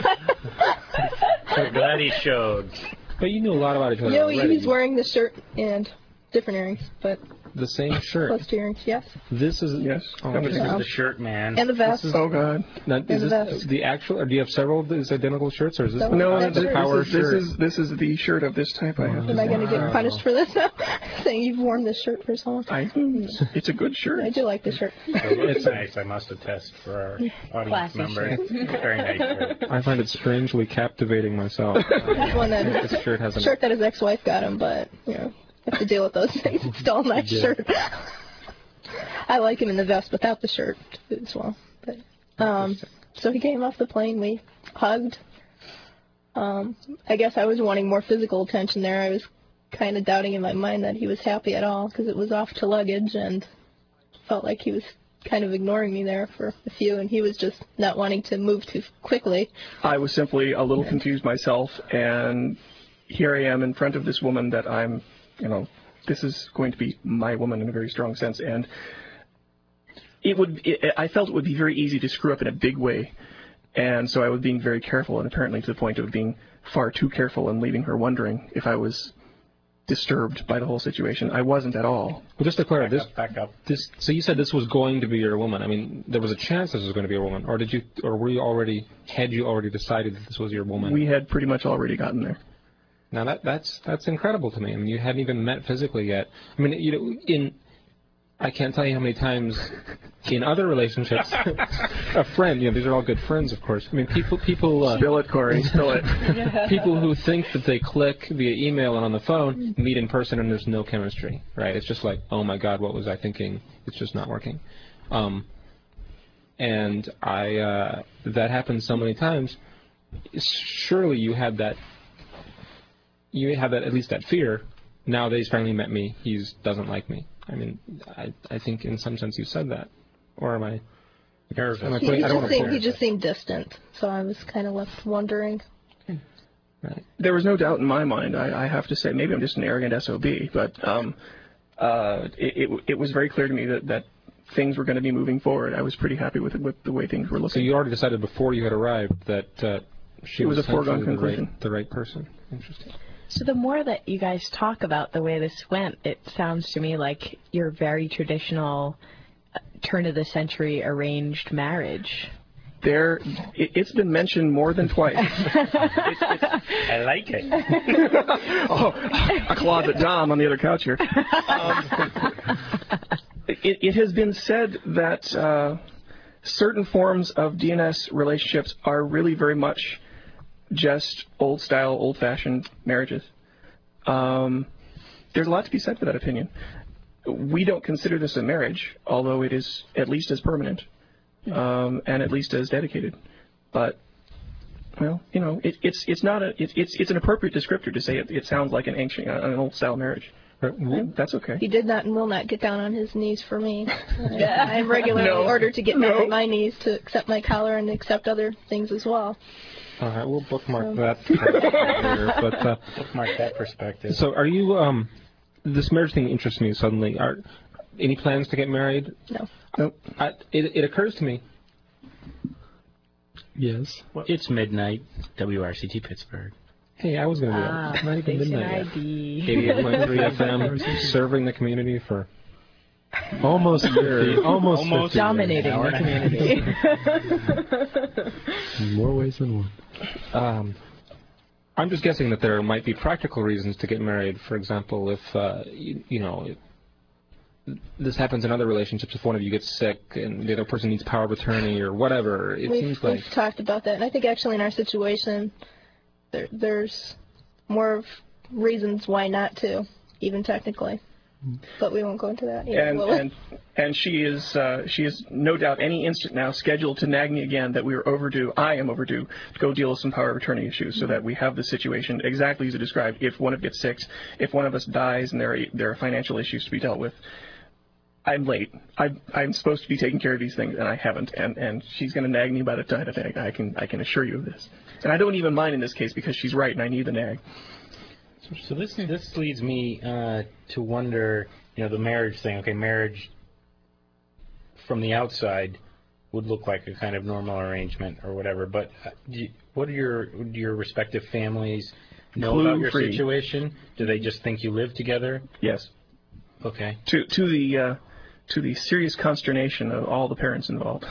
I'm glad he showed. But you knew a lot about each other already. He's wearing the shirt and different earrings, but the same shirt. close to earrings, yes. This is Yes. This is the shirt, man. And the vest. Oh God. Now, is And this the actual? Or do you have several of these identical shirts, or is this No, the power shirt? this is the shirt of this type I have. Am I going to get punished for this now? Saying you've worn this shirt for so long? It's a good shirt. I do like the shirt. It's nice. I must attest for our audience Classy members. Very nice shirt. I find it strangely captivating myself. That's one that This shirt has shirt that his ex-wife got him, but have to deal with those things. It's still a nice shirt. I like him in the vest without the shirt as well. But so he came off the plane. We hugged. I guess I was wanting more physical attention there. I was kind of doubting in my mind that he was happy at all because it was off to luggage and felt like he was kind of ignoring me there for a few, and he was just not wanting to move too quickly. I was simply a little confused myself, and here I am in front of this woman that I'm, this is going to be my woman in a very strong sense, and I felt it would be very easy to screw up in a big way, and so I was being very careful, and apparently to the point of being far too careful and leaving her wondering if I was disturbed by the whole situation. I wasn't at all. Well, just to clarify, Back up. So you said this was going to be your woman. I mean, there was a chance this was going to be your woman, or had you already decided that this was your woman? We had pretty much already gotten there. Now that's incredible to me. I mean, you hadn't even met physically yet. I mean, I can't tell you how many times in other relationships, a friend, these are all good friends, of course. I mean, people. Spill it, Corey. Spill it. People who think that they click via email and on the phone meet in person and there's no chemistry, right? It's just like, oh my God, what was I thinking? It's just not working. And that happens so many times. Surely you had that. You have at least that fear. Now that he's finally met me, he doesn't like me. I mean, I think in some sense you said that, or am I? Nervous. He just seemed distant, so I was kind of left wondering. Right. There was no doubt in my mind. I have to say, maybe I'm just an arrogant SOB, but it was very clear to me that things were going to be moving forward. I was pretty happy with the way things were looking. So you already decided before you had arrived that she was a foregone conclusion. The right person. Interesting. So the more that you guys talk about the way this went, it sounds to me like your very traditional turn-of-the-century arranged marriage. It's been mentioned more than twice. I like it. Oh, a closet Dom on the other couch here. It has been said that certain forms of DNS relationships are really very much just old-style, old-fashioned marriages. There's a lot to be said for that opinion. We don't consider this a marriage, although it is at least as permanent and at least as dedicated. But, well, it's not it's an appropriate descriptor to say it sounds like an old-style marriage. That's okay. He did not and will not get down on his knees for me. I am regularly ordered to get down on my knees to accept my collar and accept other things as well. All right, we'll bookmark that later. But bookmark that perspective. So, are you? This marriage thing interests me suddenly. Are any plans to get married? No. Nope. It occurs to me. Yes. It's midnight. WRCT Pittsburgh. Hey, I was going to do that. It's not even midnight yet. 88.3 FM, serving the community for almost almost dominating the community. In more ways than one. I'm just guessing that there might be practical reasons to get married. For example, if this happens in other relationships. If one of you gets sick and the other person needs power of attorney or whatever, it seems like... We've talked about that, and I think actually in our situation, there's more of reasons why not to, even technically. But we won't go into that. And she is no doubt any instant now scheduled to nag me again that we are overdue. I am overdue to go deal with some power of attorney issues so that we have the situation exactly as you described. If one of us gets sick, if one of us dies, and there are financial issues to be dealt with, I'm late. I'm supposed to be taking care of these things, and I haven't. And she's going to nag me about it. I can assure you of this. And I don't even mind in this case because she's right, and I need the nag. So this leads me to wonder, the marriage thing. Okay, marriage from the outside would look like a kind of normal arrangement or whatever. But what do your respective families know about your situation? Do they just think you live together? Yes. Okay. To the serious consternation of all the parents involved.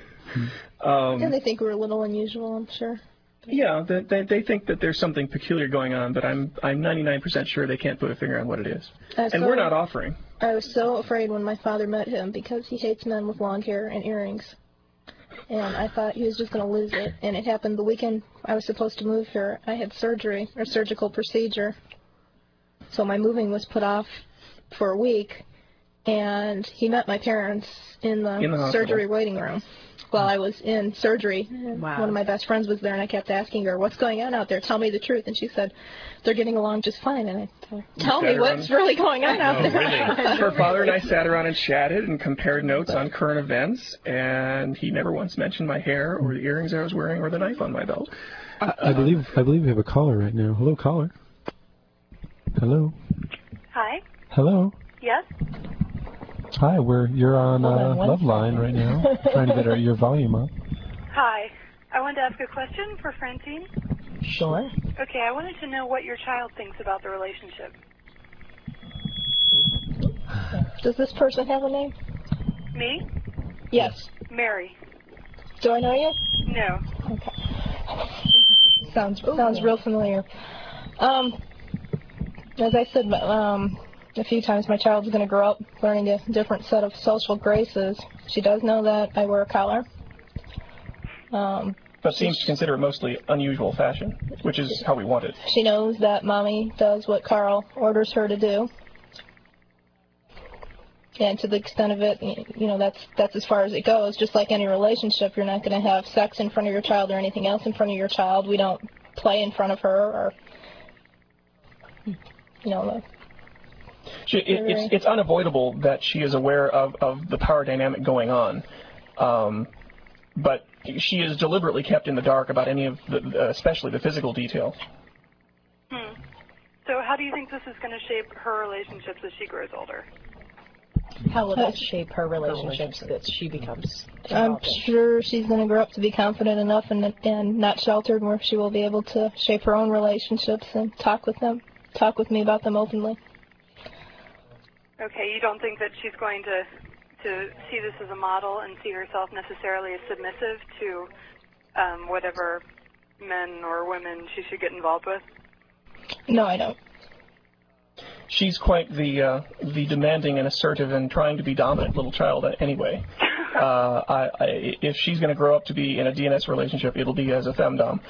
And they think we're a little unusual, I'm sure. Yeah, they think that there's something peculiar going on, but I'm 99% sure they can't put a finger on what it is. And we're not offering. I was so afraid when my father met him because he hates men with long hair and earrings. And I thought he was just going to lose it. And it happened the weekend I was supposed to move here. I had surgery, or surgical procedure. So my moving was put off for a week. And he met my parents in the surgery waiting room while I was in surgery. Wow. One of my best friends was there, and I kept asking her, what's going on out there? Tell me the truth. And she said, they're getting along just fine. And I told her, tell me what's really going on out there. Really? Her father and I sat around and chatted and compared notes on current events, and he never once mentioned my hair or the earrings I was wearing or the knife on my belt. I believe we have a caller right now. Hello, caller. Hello. Hi. Hello. Yes. Hi, you're on Loveline right now, trying to get your volume up. Hi. I wanted to ask a question for Francine. Sure. Okay, I wanted to know what your child thinks about the relationship. Does this person have a name? Me? Yes. Mary. Do I know you? No. Okay. Sounds real familiar. As I said a few times, my child's going to grow up learning a different set of social graces. She does know that I wear a collar. But seems to consider it mostly unusual fashion, which is how we want it. She knows that Mommy does what Carl orders her to do. And to the extent of it, that's as far as it goes. Just like any relationship, you're not going to have sex in front of your child or anything else in front of your child. We don't play in front of her or, It's unavoidable that she is aware of the power dynamic going on, but she is deliberately kept in the dark about any of especially the physical details. So how do you think this is going to shape her relationships as she grows older? How will that shape her relationships that she becomes I'm involved sure she's going to grow up to be confident enough and not sheltered where she will be able to shape her own relationships and talk with me about them openly. Okay, you don't think that she's going to see this as a model and see herself necessarily as submissive to whatever men or women she should get involved with? No, I don't. She's quite the demanding and assertive and trying to be dominant little child anyway. If she's going to grow up to be in a DNS relationship, it'll be as a femdom.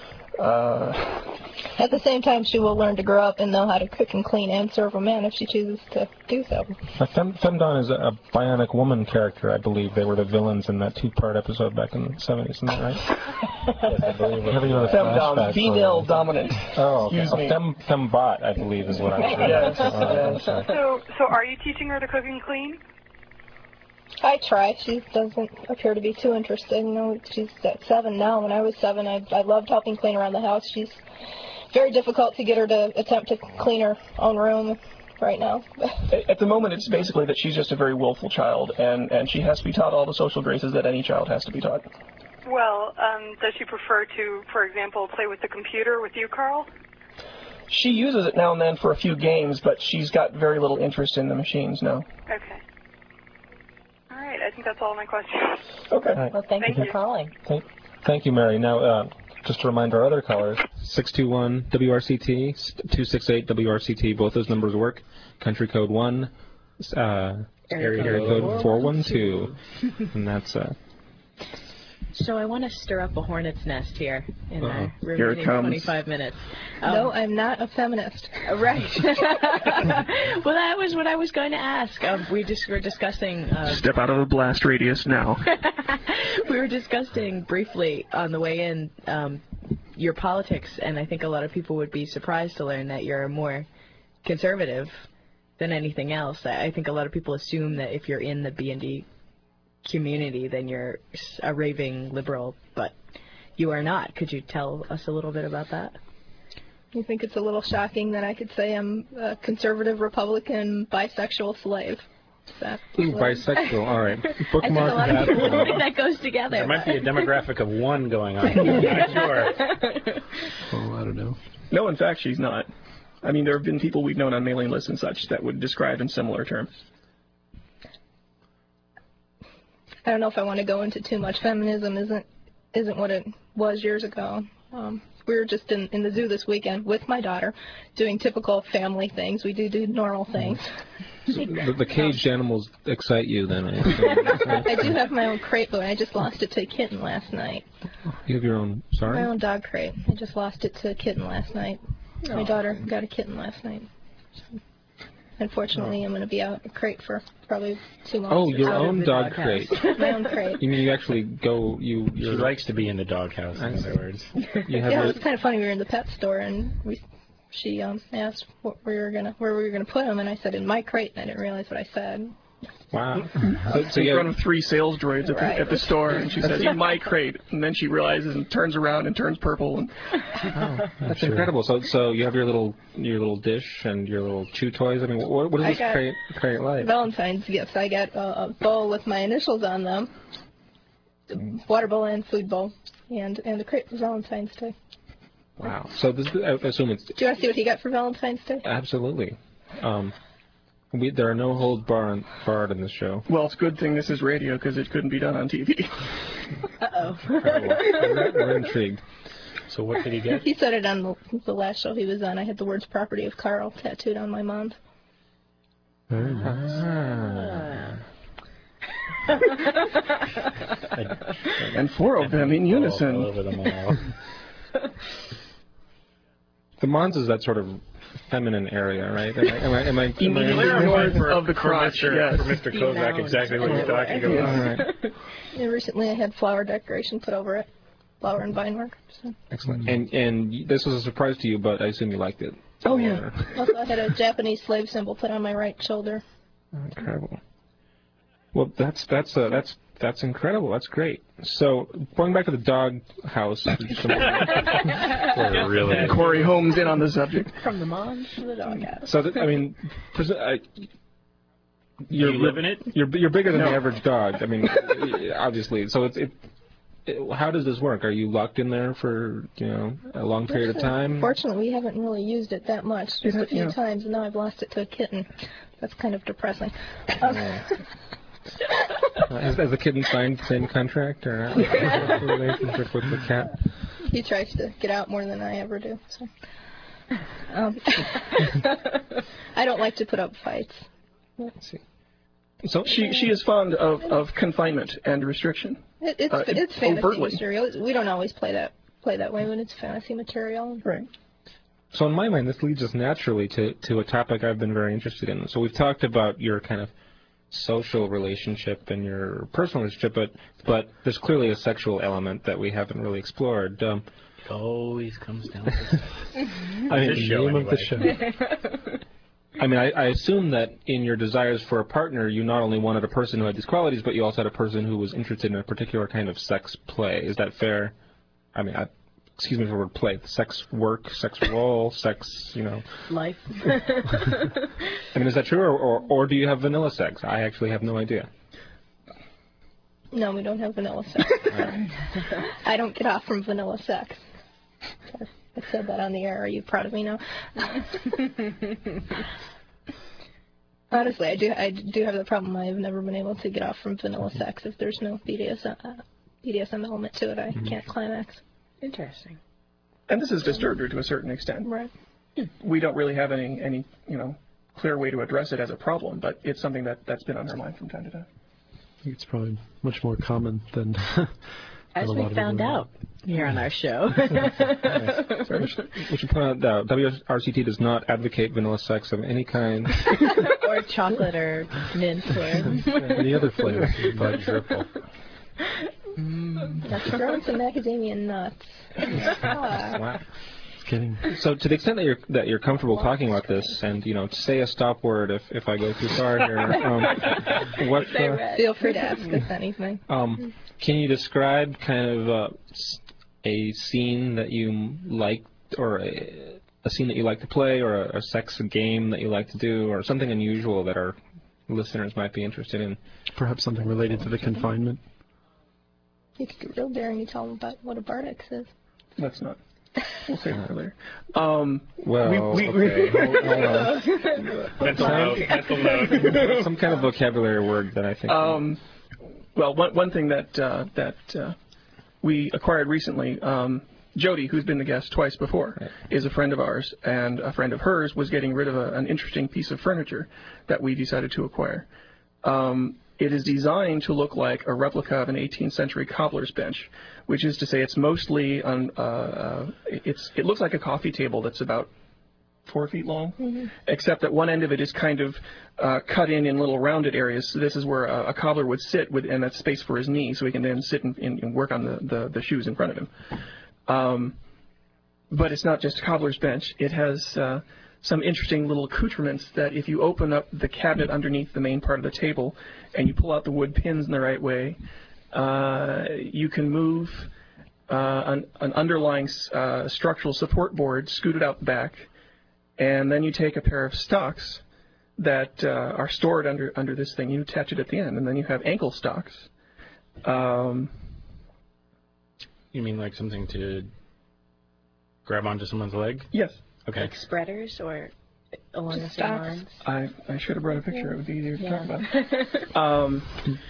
At the same time, she will learn to grow up and know how to cook and clean and serve a man if she chooses to do so. Femdon is a bionic woman character, I believe. They were the villains in that two-part episode back in the 70s, isn't that right? Yes, I believe it. Femdom, female dominant. Oh, excuse me. Fembot, I believe, is what I'm saying. Yes. So are you teaching her to cook and clean? I try. She doesn't appear to be too interested. She's at 7 now. When I was 7, I loved helping clean around the house. She's very difficult to get her to attempt to clean her own room right now. At the moment, it's basically that she's just a very willful child, and she has to be taught all the social graces that any child has to be taught. Well, does she prefer to, for example, play with the computer with you, Carl? She uses it now and then for a few games, but she's got very little interest in the machines now. Okay. All right, I think that's all my questions. Okay. Right. Well, thank you for calling. Thank you, Mary. Now, just to remind our other callers, 621-WRCT, 268-WRCT, both those numbers work. Country code 1, Area code 412. And that's So I want to stir up a hornet's nest here in our Here it remaining comes. 25 minutes. No, I'm not a feminist. Right. Well, that was what I was going to ask. We were discussing. Step out of the blast radius now. We were discussing briefly on the way in your politics, and I think a lot of people would be surprised to learn that you're more conservative than anything else. I think a lot of people assume that if you're in the B&D community, then you're a raving liberal, but you are not. Could you tell us a little bit about that? You think it's a little shocking that I could say I'm a conservative Republican bisexual slave? bisexual. All right. Bookmark I think a lot of people that. think that goes together. There might be a demographic of one going on. I'm not sure. Oh, I don't know. No, in fact, she's not. I mean, there have been people we've known on mailing lists and such that would describe in similar terms. I don't know if I want to go into too much. Feminism isn't what it was years ago. We were just in the zoo this weekend with my daughter doing typical family things. We do normal things. So the caged animals excite you then? I do have my own crate, but I just lost it to a kitten last night. You have your own, sorry? My own dog crate. I just lost it to a kitten last night. My daughter got a kitten last night. So, unfortunately, I'm going to be out a crate for probably 2 months. Oh, your Out of own the dog doghouse. crate. My own crate. You mean you actually go, She likes to be in the doghouse, in other words. you have Yeah, it your, was kind of funny. We were in the pet store, and she asked where we were gonna put him, and I said in my crate, and I didn't realize what I said. wow. So in front of 3 sales droids at the store, and she says, "In my crate," and then she realizes and turns around and turns purple. And That's incredible. So you have your little dish and your little chew toys. I mean, what is I this got crate like? Valentine's gifts. I got a bowl with my initials on them, the water bowl and food bowl, and the crate for Valentine's Day. Wow. So this, I assume it's Do you want to see what he got for Valentine's Day? absolutely. There are no holds barred in this show. well, it's a good thing this is radio because it couldn't be done on TV. We're intrigued. So what did he get? He said it on the last show he was on. I had the words "property of Carl" tattooed on my mom. Very nice. And 4 of them in All unison. over the mall. The Mons is that sort of feminine area, right? Am I Immediately north of the crotch, yes. For Mr. Kozak, exactly what you're talking about. All right. And recently I had flower decoration put over it, flower and vine work. So. Excellent. And this was a surprise to you, but I assume you liked it. Oh, yeah. Also, I had a Japanese slave symbol put on my right shoulder. Incredible. Well, that's incredible. That's great. So going back to the dog house. Really? Corey Holmes in on the subject. From the mom to the doghouse. So I mean, you're You live in it? You're bigger than the average dog. I mean, obviously. So how does this work? Are you locked in there for a long period of time? Fortunately, we haven't really used it that much, just a few times, and now I've lost it to a kitten. That's kind of depressing. Has the kitten signed the same contract or relationship with the cat? He tries to get out more than I ever do. So. I don't like to put up fights. Let's see. So She is fond of confinement and restriction. It's fantasy overtly. material. We don't always play that way when it's fantasy material. Right. So in my mind, this leads us naturally to a topic I've been very interested in. So we've talked about your kind of social relationship and your personal relationship, but there's clearly a sexual element that we haven't really explored. It always comes down to that. I mean, This show, name of the show. I mean, I assume that in your desires for a partner, you not only wanted a person who had these qualities, but you also had a person who was interested in a particular kind of sex play. Is that fair? I mean, excuse me for the word play. Sex work, sex role, sex, Life. I mean, is that true, or do you have vanilla sex? I actually have no idea. No, we don't have vanilla sex. I don't get off from vanilla sex. I said that on the air. Are you proud of me now? Honestly, I do have the problem. I've never been able to get off from vanilla sex. If there's no BDSM element to it, I can't climax. Interesting. And this has disturbed her to a certain extent. Right. We don't really have any clear way to address it as a problem, but it's something that's been on her mind from time to time. I think it's probably much more common than As we found out here on our show. We should point out that WRCT does not advocate vanilla sex of any kind. Or chocolate or mint or any other flavor. Bud Dripple. That's throwing some macadamia nuts. Wow. Kidding. So to the extent that you're comfortable talking about this, and say a stop word if I go too far here, what? Feel free to ask us anything. Can you describe kind of a scene that you like, or a scene that you like to play, or a sex game that you like to do, or something unusual that our listeners might be interested in? Perhaps something related to the confinement. You could get real daring and tell them about what a Bardex is. Let's not. We'll save it for later. Well, okay. Mental note. Some kind of vocabulary word that I think. Well, one thing that we acquired recently, Jody, who's been the guest twice before, is a friend of ours, and a friend of hers was getting rid of an interesting piece of furniture that we decided to acquire. It is designed to look like a replica of an 18th century cobbler's bench, which is to say it's mostly it looks like a coffee table that's about 4 feet long, except that one end of it is kind of cut in little rounded areas. So this is where a cobbler would sit and that's space for his knee, so he can then sit and work on the shoes in front of him. But it's not just a cobbler's bench. It has some interesting little accoutrements that if you open up the cabinet underneath the main part of the table and you pull out the wood pins in the right way, you can move an underlying structural support board scooted out the back, and then you take a pair of stocks that are stored under this thing. You attach it at the end, and then you have ankle stocks. You mean like something to grab onto someone's leg? Yes. Okay. Like spreaders or along the same lines? I should have brought a picture. It would be easier to talk about.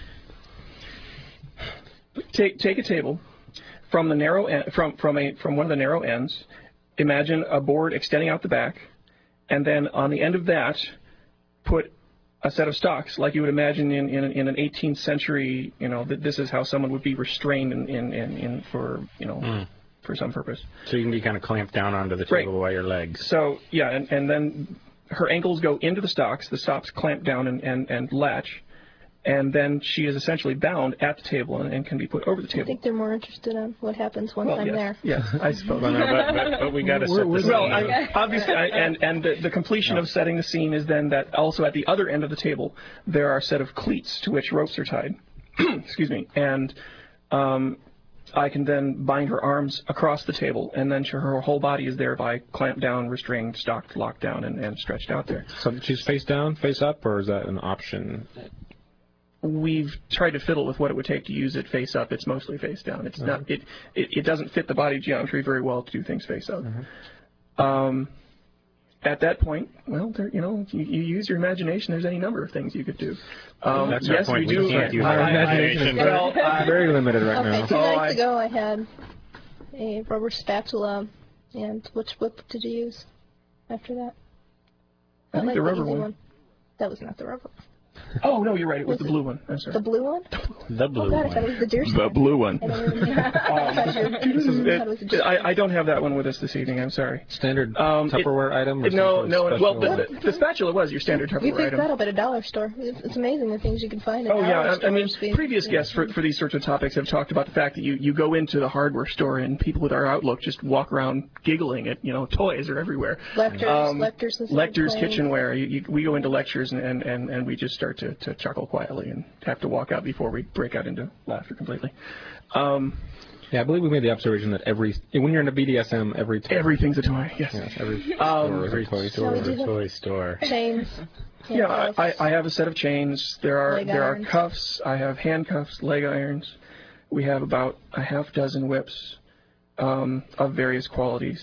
Take a table from the narrow end, from one of the narrow ends. Imagine a board extending out the back, and then on the end of that, put a set of stocks, like you would imagine in an 18th century. That this is how someone would be restrained in for for some purpose. So you can be kind of clamped down onto the table by your legs. So yeah, and then her ankles go into the stocks clamp down and latch, and then she is essentially bound at the table and can be put over the table. I think they're more interested in what happens once I'm there. Yes, I suppose. But we got to set the scene. Well, obviously, and the completion of setting the scene is then that also at the other end of the table there are a set of cleats to which ropes are tied. Excuse me, and I can then bind her arms across the table, and then her whole body is thereby clamped down, restrained, stocked, locked down, and stretched out there. So she's face down, face up, or is that an option? We've tried to fiddle with what it would take to use it face up. It's mostly face down. It's not. It doesn't fit the body geometry very well to do things face up. At that point, well, you use your imagination. There's any number of things you could do. That's our point. We do. Can't use Our imagination is very limited right now. 2 nights ago I had a rubber spatula, and which whip did you use after that? I think the rubber one. That was not the rubber. Oh, no, you're right. It was the blue one. I'm sorry. The blue one? The blue Oh, God, I thought it was the deerskin. The blue one. I I don't have that one with us this evening. I'm sorry. Standard Tupperware item? Or No. Well, special? the spatula was your standard We Tupperware picked item. that up at a dollar store. It's amazing the things you can find at Oh, dollar yeah. I mean, stores. previous guests for these sorts of topics have talked about the fact that you go into the hardware store and people with our outlook just walk around giggling at, toys are everywhere. Lectors, kitchenware. We go into lectures and we just start to chuckle quietly and have to walk out before we break out into laughter completely. Yeah, I believe we made the observation that when you're in a BDSM, everything's a toy. Yes. Every toy store. Chains. Yeah, I have a set of chains. There are cuffs. I have handcuffs, leg irons. We have about a half dozen whips of various qualities.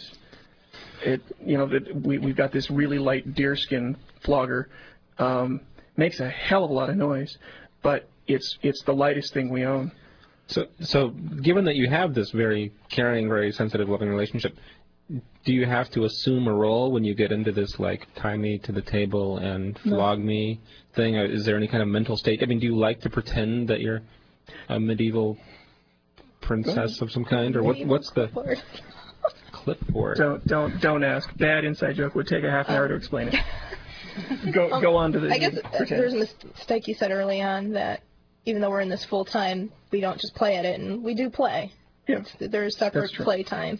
We've got this really light deerskin flogger. Makes a hell of a lot of noise, but it's the lightest thing we own. So given that you have this very caring, very sensitive, loving relationship, do you have to assume a role when you get into this, like, tie me to the table and flog me thing? Is there any kind of mental state? I mean, do you like to pretend that you're a medieval princess of some kind, or what's the clipboard? Don't ask. Bad inside joke would take a half an hour to explain it. Go on to the. I guess there's a mistake you said early on that even though we're in this full time, we don't just play at it, and we do play. Yeah. There's separate play time.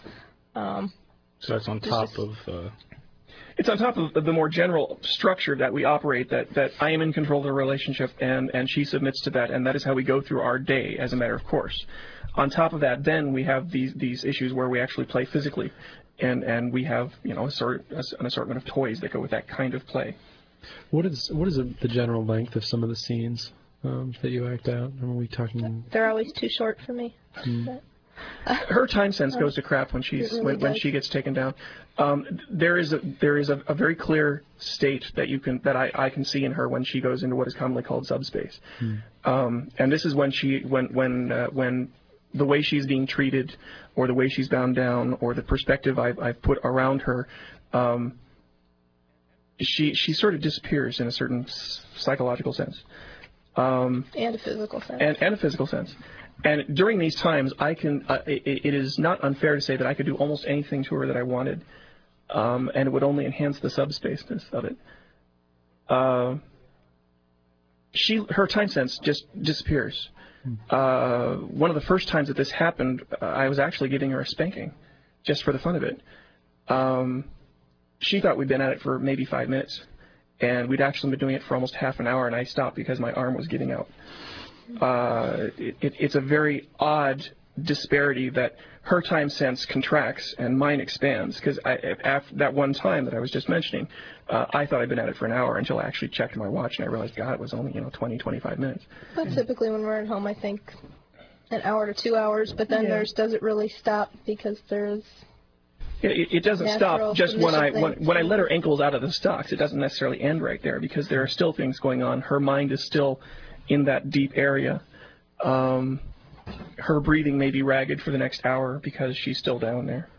So that's on top of. It's on top of the more general structure that we operate, that I am in control of the relationship and she submits to that, and that is how we go through our day as a matter of course. On top of that, then we have these issues where we actually play physically, and we have an assortment of toys that go with that kind of play. What is the general length of some of the scenes that you act out? Are we talking? They're always too short for me. Her time sense goes to crap when she gets taken down. There is a very clear state that I can see in her when she goes into what is commonly called subspace, and this is when the way she's being treated, or the way she's bound down, or the perspective I've put around her, she sort of disappears in a certain psychological sense, and a physical sense, and a physical sense. And during these times, it is not unfair to say that I could do almost anything to her that I wanted, and it would only enhance the subspaceness of it. Her time sense just disappears. One of the first times that this happened, I was actually giving her a spanking, just for the fun of it. She thought we'd been at it for maybe 5 minutes, and we'd actually been doing it for almost half an hour, and I stopped because my arm was giving out. It's a very odd disparity that her time sense contracts and mine expands, because after that one time that I was just mentioning, I thought I'd been at it for an hour until I actually checked my watch and I realized, God, it was only 20, 25 minutes. But typically when we're at home, I think an hour to 2 hours, but then does it really stop because there's... It doesn't stop just when I let her ankles out of the stocks. It doesn't necessarily end right there, because there are still things going on. Her mind is still in that deep area. Her breathing may be ragged for the next hour because she's still down there.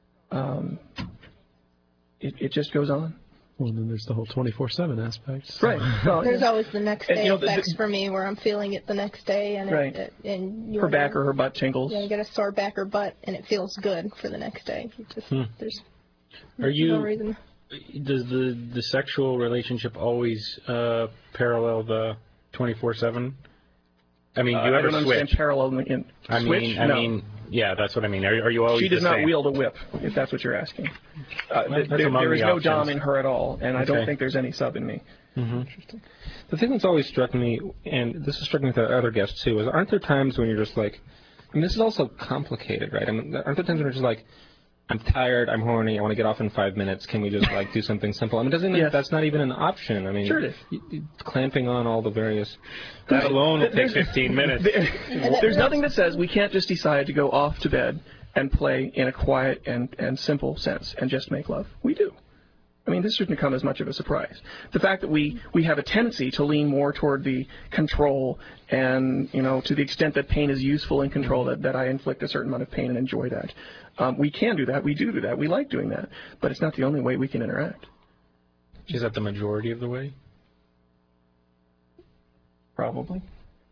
It just goes on. Well, then there's the whole 24/7 aspect. Right. Well, there's always the next day effects for me, where I'm feeling it the next day, and right. And her back or her butt tingles. Yeah, you get a sore back or butt, and it feels good for the next day. There's no reason. Does the sexual relationship always parallel the 24/7? I mean, do you ever I don't switch? Understand parallel in switch? I mean, yeah, that's what I mean. Are you always? She does the not same? wield a whip, if that's what you're asking. There is no dom in her at all, and I don't think there's any sub in me. Mm-hmm. Interesting. The thing that's always struck me, and this has struck me with the other guests too, is aren't there times when you're just like, I mean, this is also complicated, right? I mean, aren't there times when you're just like, I'm tired, I'm horny, I want to get off in 5 minutes. Can we just like do something simple? I mean, doesn't mean that's not even an option. I mean, sure it is. Clamping on all the various. That alone will take 15 minutes. There's nothing that says we can't just decide to go off to bed and play in a quiet and simple sense and just make love. We do. I mean, this shouldn't come as much of a surprise. The fact that we have a tendency to lean more toward the control and, to the extent that pain is useful in control, that I inflict a certain amount of pain and enjoy that. We can do that. We do that. We like doing that. But it's not the only way we can interact. Is that the majority of the way? Probably.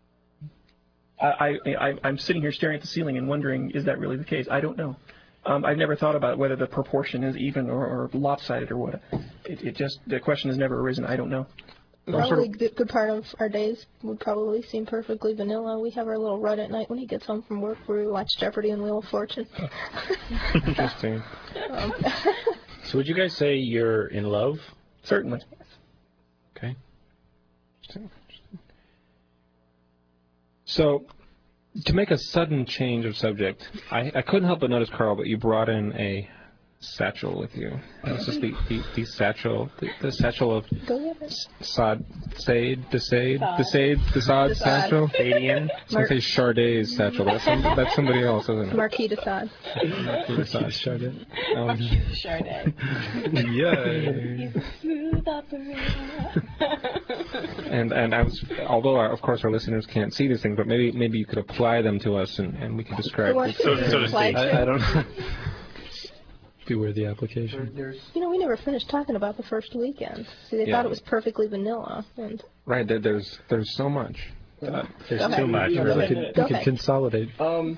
I'm sitting here staring at the ceiling and wondering, is that really the case? I don't know. I've never thought about whether the proportion is even or lopsided or what. The question has never arisen. I don't know. Probably a good part of our days would probably seem perfectly vanilla. We have our little rut at night when he gets home from work where we watch Jeopardy and Wheel of Fortune. Interesting. So would you guys say you're in love? Certainly. Okay. So, to make a sudden change of subject, I couldn't help but notice, Carl, that you brought in a satchel with you. This is the satchel of Sade satchel. Sadian. I was going to say Chardet's satchel. That's somebody else, isn't it? Marquis de Sade. Chardet. Chardet. Yay. He's a smooth operator. And I was, although of course our listeners can't see these things, but maybe you could apply them to us and we could describe. So to speak. I don't know. beware the application. You know, we never finished talking about the first weekend. See, they thought it was perfectly vanilla. And Right. There's so much. There's too much. Yeah, Really. You can consolidate.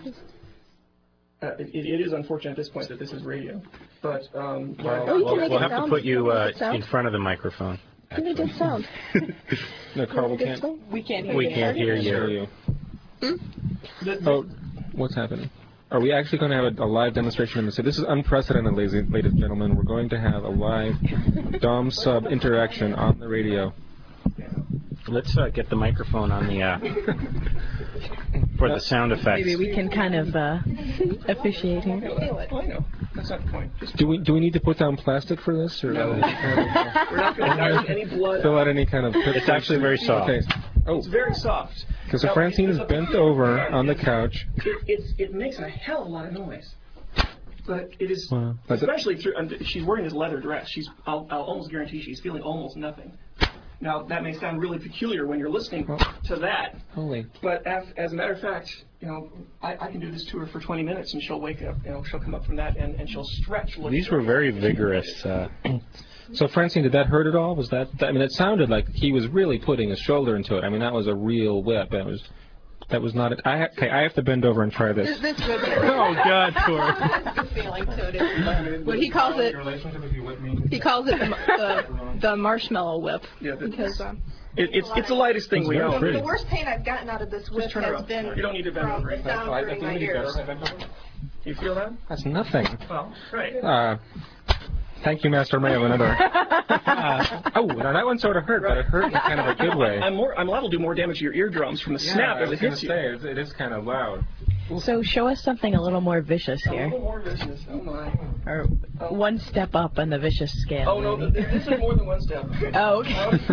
It is unfortunate at this point that this is radio, but you can We'll make it have to sound. put you Make it sound. in front of the microphone. Give me a good sound. No, Carl, we Good can't sound? We can't hear We you. can't hear hear you. you. Oh, what's happening? Are we actually going to have a live demonstration in the city? This is unprecedented, ladies and gentlemen. We're going to have a live Dom-Sub interaction on the radio. Let's get the microphone on the for the sound effects. Maybe we can kind of officiate here. I know. That's not the point. Just Do we need to put down plastic for this, or we're not going to any blood. fill out any kind of? It's actually very soft. Okay. Oh, It's very soft. because so Now, Francine is there's a- bent over on the couch. It makes a hell of a lot of noise. But it is, Wow. especially through, she's wearing this leather dress. I'll almost guarantee she's feeling almost nothing. Now, that may sound really peculiar when you're listening to that, Holy. but as a matter of fact, you know, I can do this to her for 20 minutes and she'll wake up, you know, she'll come up from that and she'll stretch. These were very vigorous. So Francine, did that hurt at all? Was that? I mean, it sounded like he was really putting his shoulder into it. I mean, that was a real whip. That was not. I have to bend over and try this. This would be Oh God, Tori. feeling to it. What he calls it. He calls it the marshmallow whip. Yeah, Because it's the lightest thing we very own. pretty. the worst pain I've gotten out of this whip Just turn her has up. been You don't need to bend from over. the sound during my ears. You feel that? That's nothing. Well, right. Thank you, Master Mayo. Another. Oh, now that one sort of hurt, but it hurt in kind of a good way. I'm liable to do more damage to your eardrums from the snap as it hits you. It is kind of loud. So show us something a little more vicious A here, little more vicious. Oh my. or one step up on the vicious scale. Oh no, maybe. this is more than one step. Oh, okay.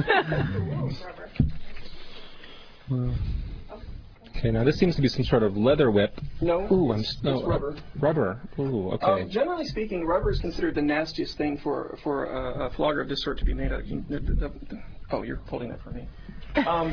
Okay, now this seems to be some sort of leather whip. No, Ooh, it's rubber. Rubber. Ooh, okay. Generally speaking, rubber is considered the nastiest thing for a flogger of this sort to be made out of. Oh, you're holding that for me. All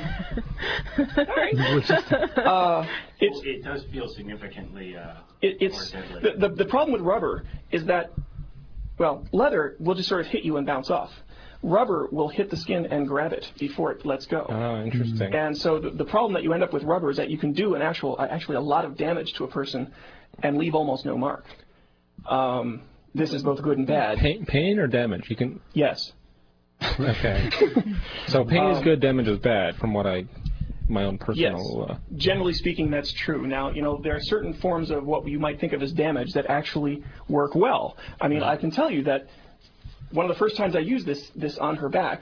right. It does feel significantly It's more deadly. the problem with rubber is that, well, leather will just sort of hit you and bounce off. Rubber will hit the skin and grab it before it lets go. Oh, interesting. And so the problem that you end up with rubber is that you can do actually a lot of damage to a person and leave almost no mark. This is both good and bad. Pain or damage? You can. Yes. Okay. So pain is good, damage is bad, from what my own personal. Yes. Generally speaking, that's true. Now, you know, there are certain forms of what you might think of as damage that actually work well. I mean, I can tell you that one of the first times I used this on her back,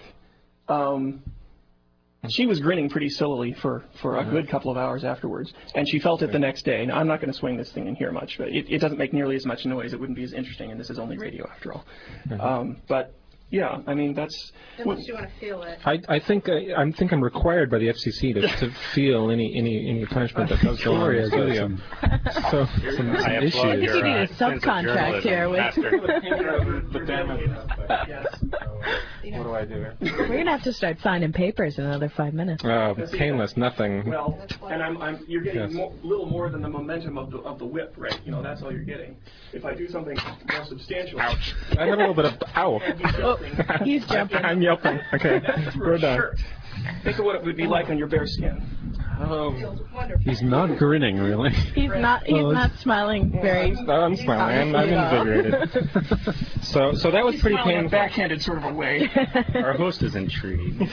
she was grinning pretty sillily for a good couple of hours afterwards, and she felt it the next day. Now, I'm not going to swing this thing in here much, but it doesn't make nearly as much noise. It wouldn't be as interesting, and this is only radio after all. But yeah, I mean, that's. Unless you want to feel it. I think I'm required by the FCC to feel any punishment that does go on in the studio. So some I applaud issues. your You need a sense of subcontract here journalism, with. The damage. What do I do? We're gonna have to start signing papers in another 5 minutes. Painless, nothing. Well, and you're getting Yes. little more than the momentum of the whip, right? You know, that's all you're getting. If I do something more substantial. Ouch. I have a little bit of ow. He's jumping. I'm yelping. Okay, we're done. Shirt. Think of what it would be like on your bare skin. He's not grinning, really. He's not smiling very. I'm smiling. I'm invigorated. So that was pretty Smiling in a painful. backhanded sort of a way. Our host is intrigued.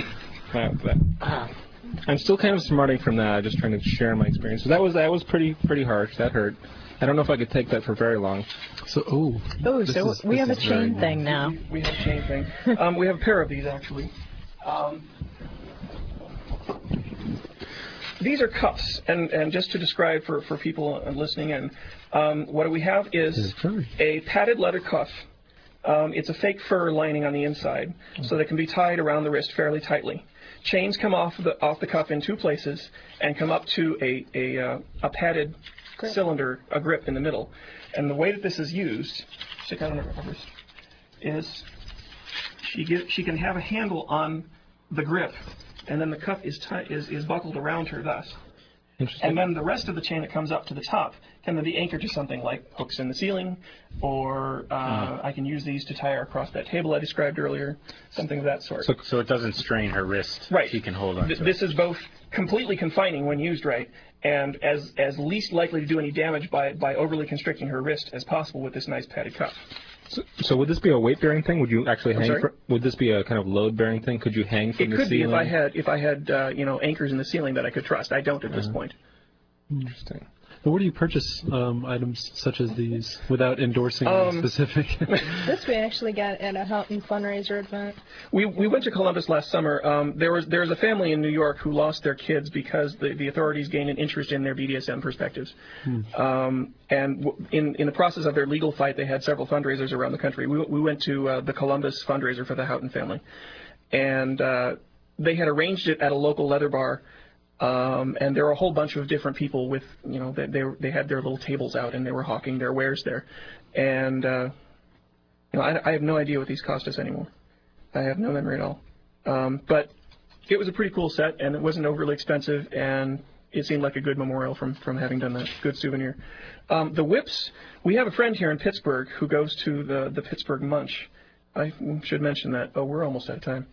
I'm still kind of smarting from that. Just trying to share my experience. So that was pretty harsh. That hurt. I don't know if I could take that for very long. So, So we have a chain thing now. We have a chain thing. We have a pair of these, actually. These are cuffs, and just to describe for people listening in, what we have is a padded leather cuff. It's a fake fur lining on the inside, so they can be tied around the wrist fairly tightly. Chains come off the cuff in two places and come up to a padded cylinder, a grip in the middle. And the way that this is used, stick out on her wrist, is she can have a handle on the grip, and then the cuff is buckled around her thus. And then the rest of the chain that comes up to the top can then be anchored to something like hooks in the ceiling, or I can use these to tie her across that table I described earlier, something of that sort. So it doesn't strain her wrist. Right. She can hold on to This is both completely confining when used right, and as least likely to do any damage by overly constricting her wrist as possible with this nice padded cuff. So would this be a weight-bearing thing? Would you actually hang? sorry? Would this be a kind of load-bearing thing? Could you hang from It the could be ceiling? if I had anchors in the ceiling that I could trust. I don't at this point. Interesting. But where do you purchase items such as these without endorsing specific? This we actually got at a Houghton fundraiser event. We went to Columbus last summer. There was a family in New York who lost their kids because the authorities gained an interest in their BDSM perspectives. And in the process of their legal fight, they had several fundraisers around the country. We went to the Columbus fundraiser for the Houghton family, and they had arranged it at a local leather bar. And there were a whole bunch of different people with, they had their little tables out and they were hawking their wares there. And, I have no idea what these cost us anymore. I have no memory at all. But it was a pretty cool set, and it wasn't overly expensive, and it seemed like a good memorial from having done that. Good souvenir. The whips, we have a friend here in Pittsburgh who goes to the Pittsburgh Munch. I should mention that. Oh, we're almost out of time.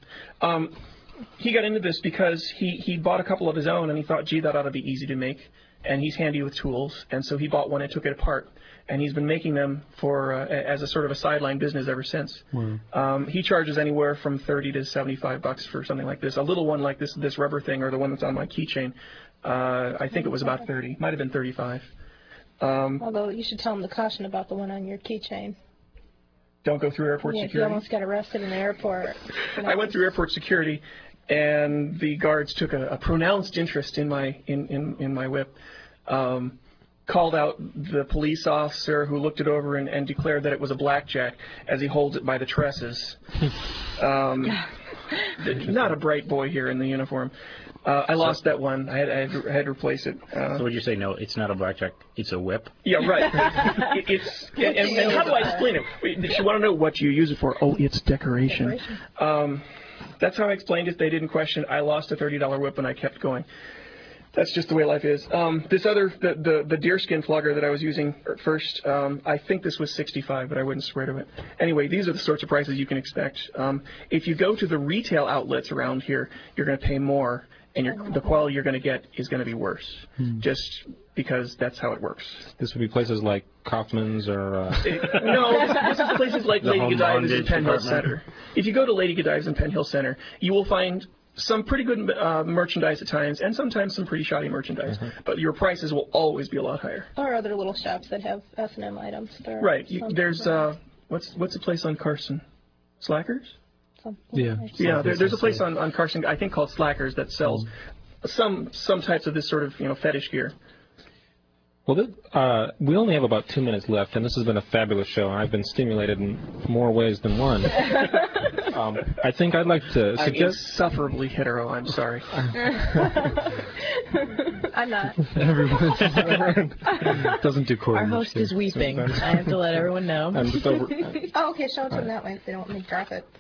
He got into this because he bought a couple of his own, and he thought, gee, that ought to be easy to make, and he's handy with tools, and so he bought one and took it apart, and he's been making them for as a sort of a sideline business ever since. Wow. He charges anywhere from $30 to $75 for something like this. A little one like this rubber thing, or the one that's on my keychain, I think it was about 30, might have been 35. Although you should tell them the caution about the one on your keychain. Don't go through airport Yeah, security. you almost got arrested in the airport. I went through airport security, and the guards took a pronounced interest in my whip. Called out the police officer who looked it over and declared that it was a blackjack as he holds it by the tresses. Not a bright boy here in the uniform. I lost that one. I had to replace it. So would you say, no, it's not a blackjack, it's a whip? Yeah, right. And how do I explain it? Did you want to know what you use it for? Oh, it's decoration. That's how I explained it. They didn't question. I lost a $30 whip and I kept going. That's just the way life is. This other, the deerskin flogger that I was using first, I think this was $65, but I wouldn't swear to it. Anyway, these are the sorts of prices you can expect. If you go to the retail outlets around here, you're going to pay more, and the quality you're going to get is going to be worse, just because that's how it works. This would be places like Kaufman's or... No, this is places like Lady Godiva's and Penn Hill Center. If you go to Lady Godiva's and Penn Hill Center, you will find some pretty good merchandise at times, and sometimes some pretty shoddy merchandise. But your prices will always be a lot higher. Or other little shops that have S&M items. Right. There's what's the place on Carson? Slackers? Yeah. Yeah. There's a place on Carson, I think, called Slackers that sells some types of this sort of fetish gear. Well, we only have about 2 minutes left, and this has been a fabulous show, and I've been stimulated in more ways than one. I think I'd like to suggest... I'm insufferably hetero, I'm sorry. I'm not. Everyone doesn't do court. Our host is weeping. I have to let everyone know. I'm just over... Oh, okay, show it to them that way if they don't want me to drop it.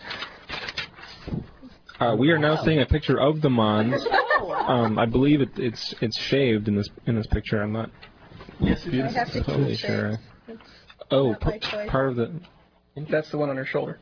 We are now seeing a picture of the Mons. I believe it's shaved in this picture. I'm not totally sure. Oh, part of the... That's the one on her shoulder.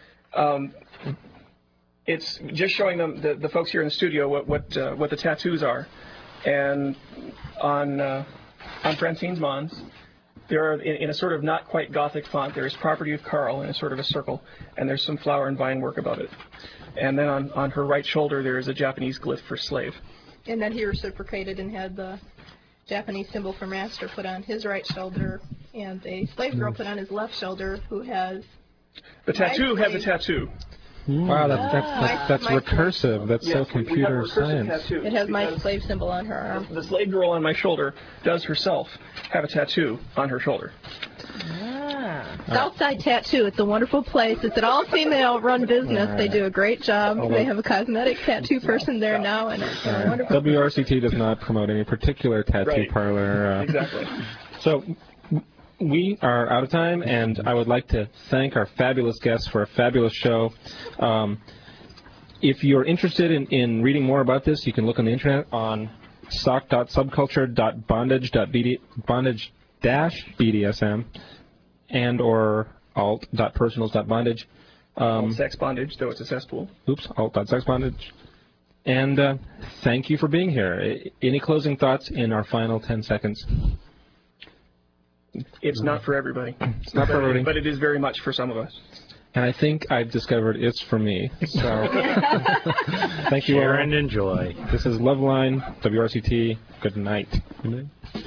It's just showing them the folks here in the studio what the tattoos are, and on Francine's Mons, there are in a sort of not quite Gothic font. There is "Property of Carl" in a sort of a circle, and there's some flower and vine work above it. And then on her right shoulder, there is a Japanese glyph for slave. And then he reciprocated and had the Japanese symbol for master put on his right shoulder, and a slave girl put on his left shoulder, who has... The tattoo has a tattoo. Wow, that's recursive. That's so computer science. It has my slave symbol on her arm. The slave girl on my shoulder does herself have a tattoo on her shoulder. Southside Tattoo. It's a wonderful place. It's an all-female run business. They do a great job. They have a cosmetic tattoo person there now, and it's a wonderful. WRCT does not promote any particular tattoo parlor. Exactly. So we are out of time, and I would like to thank our fabulous guests for a fabulous show. If you're interested in reading more about this, you can look on the internet on sock.subculture.bondage-bdsm, and or alt.personals.bondage. Sex bondage, though it's a cesspool. Oops, alt.sexbondage. And thank you for being here. Any closing thoughts in our final 10 seconds? It's not for everybody. It's not for everybody. But it is very much for some of us. And I think I've discovered it's for me. So thank you all. Share and enjoy. This is Loveline, WRCT. Good night. Good night.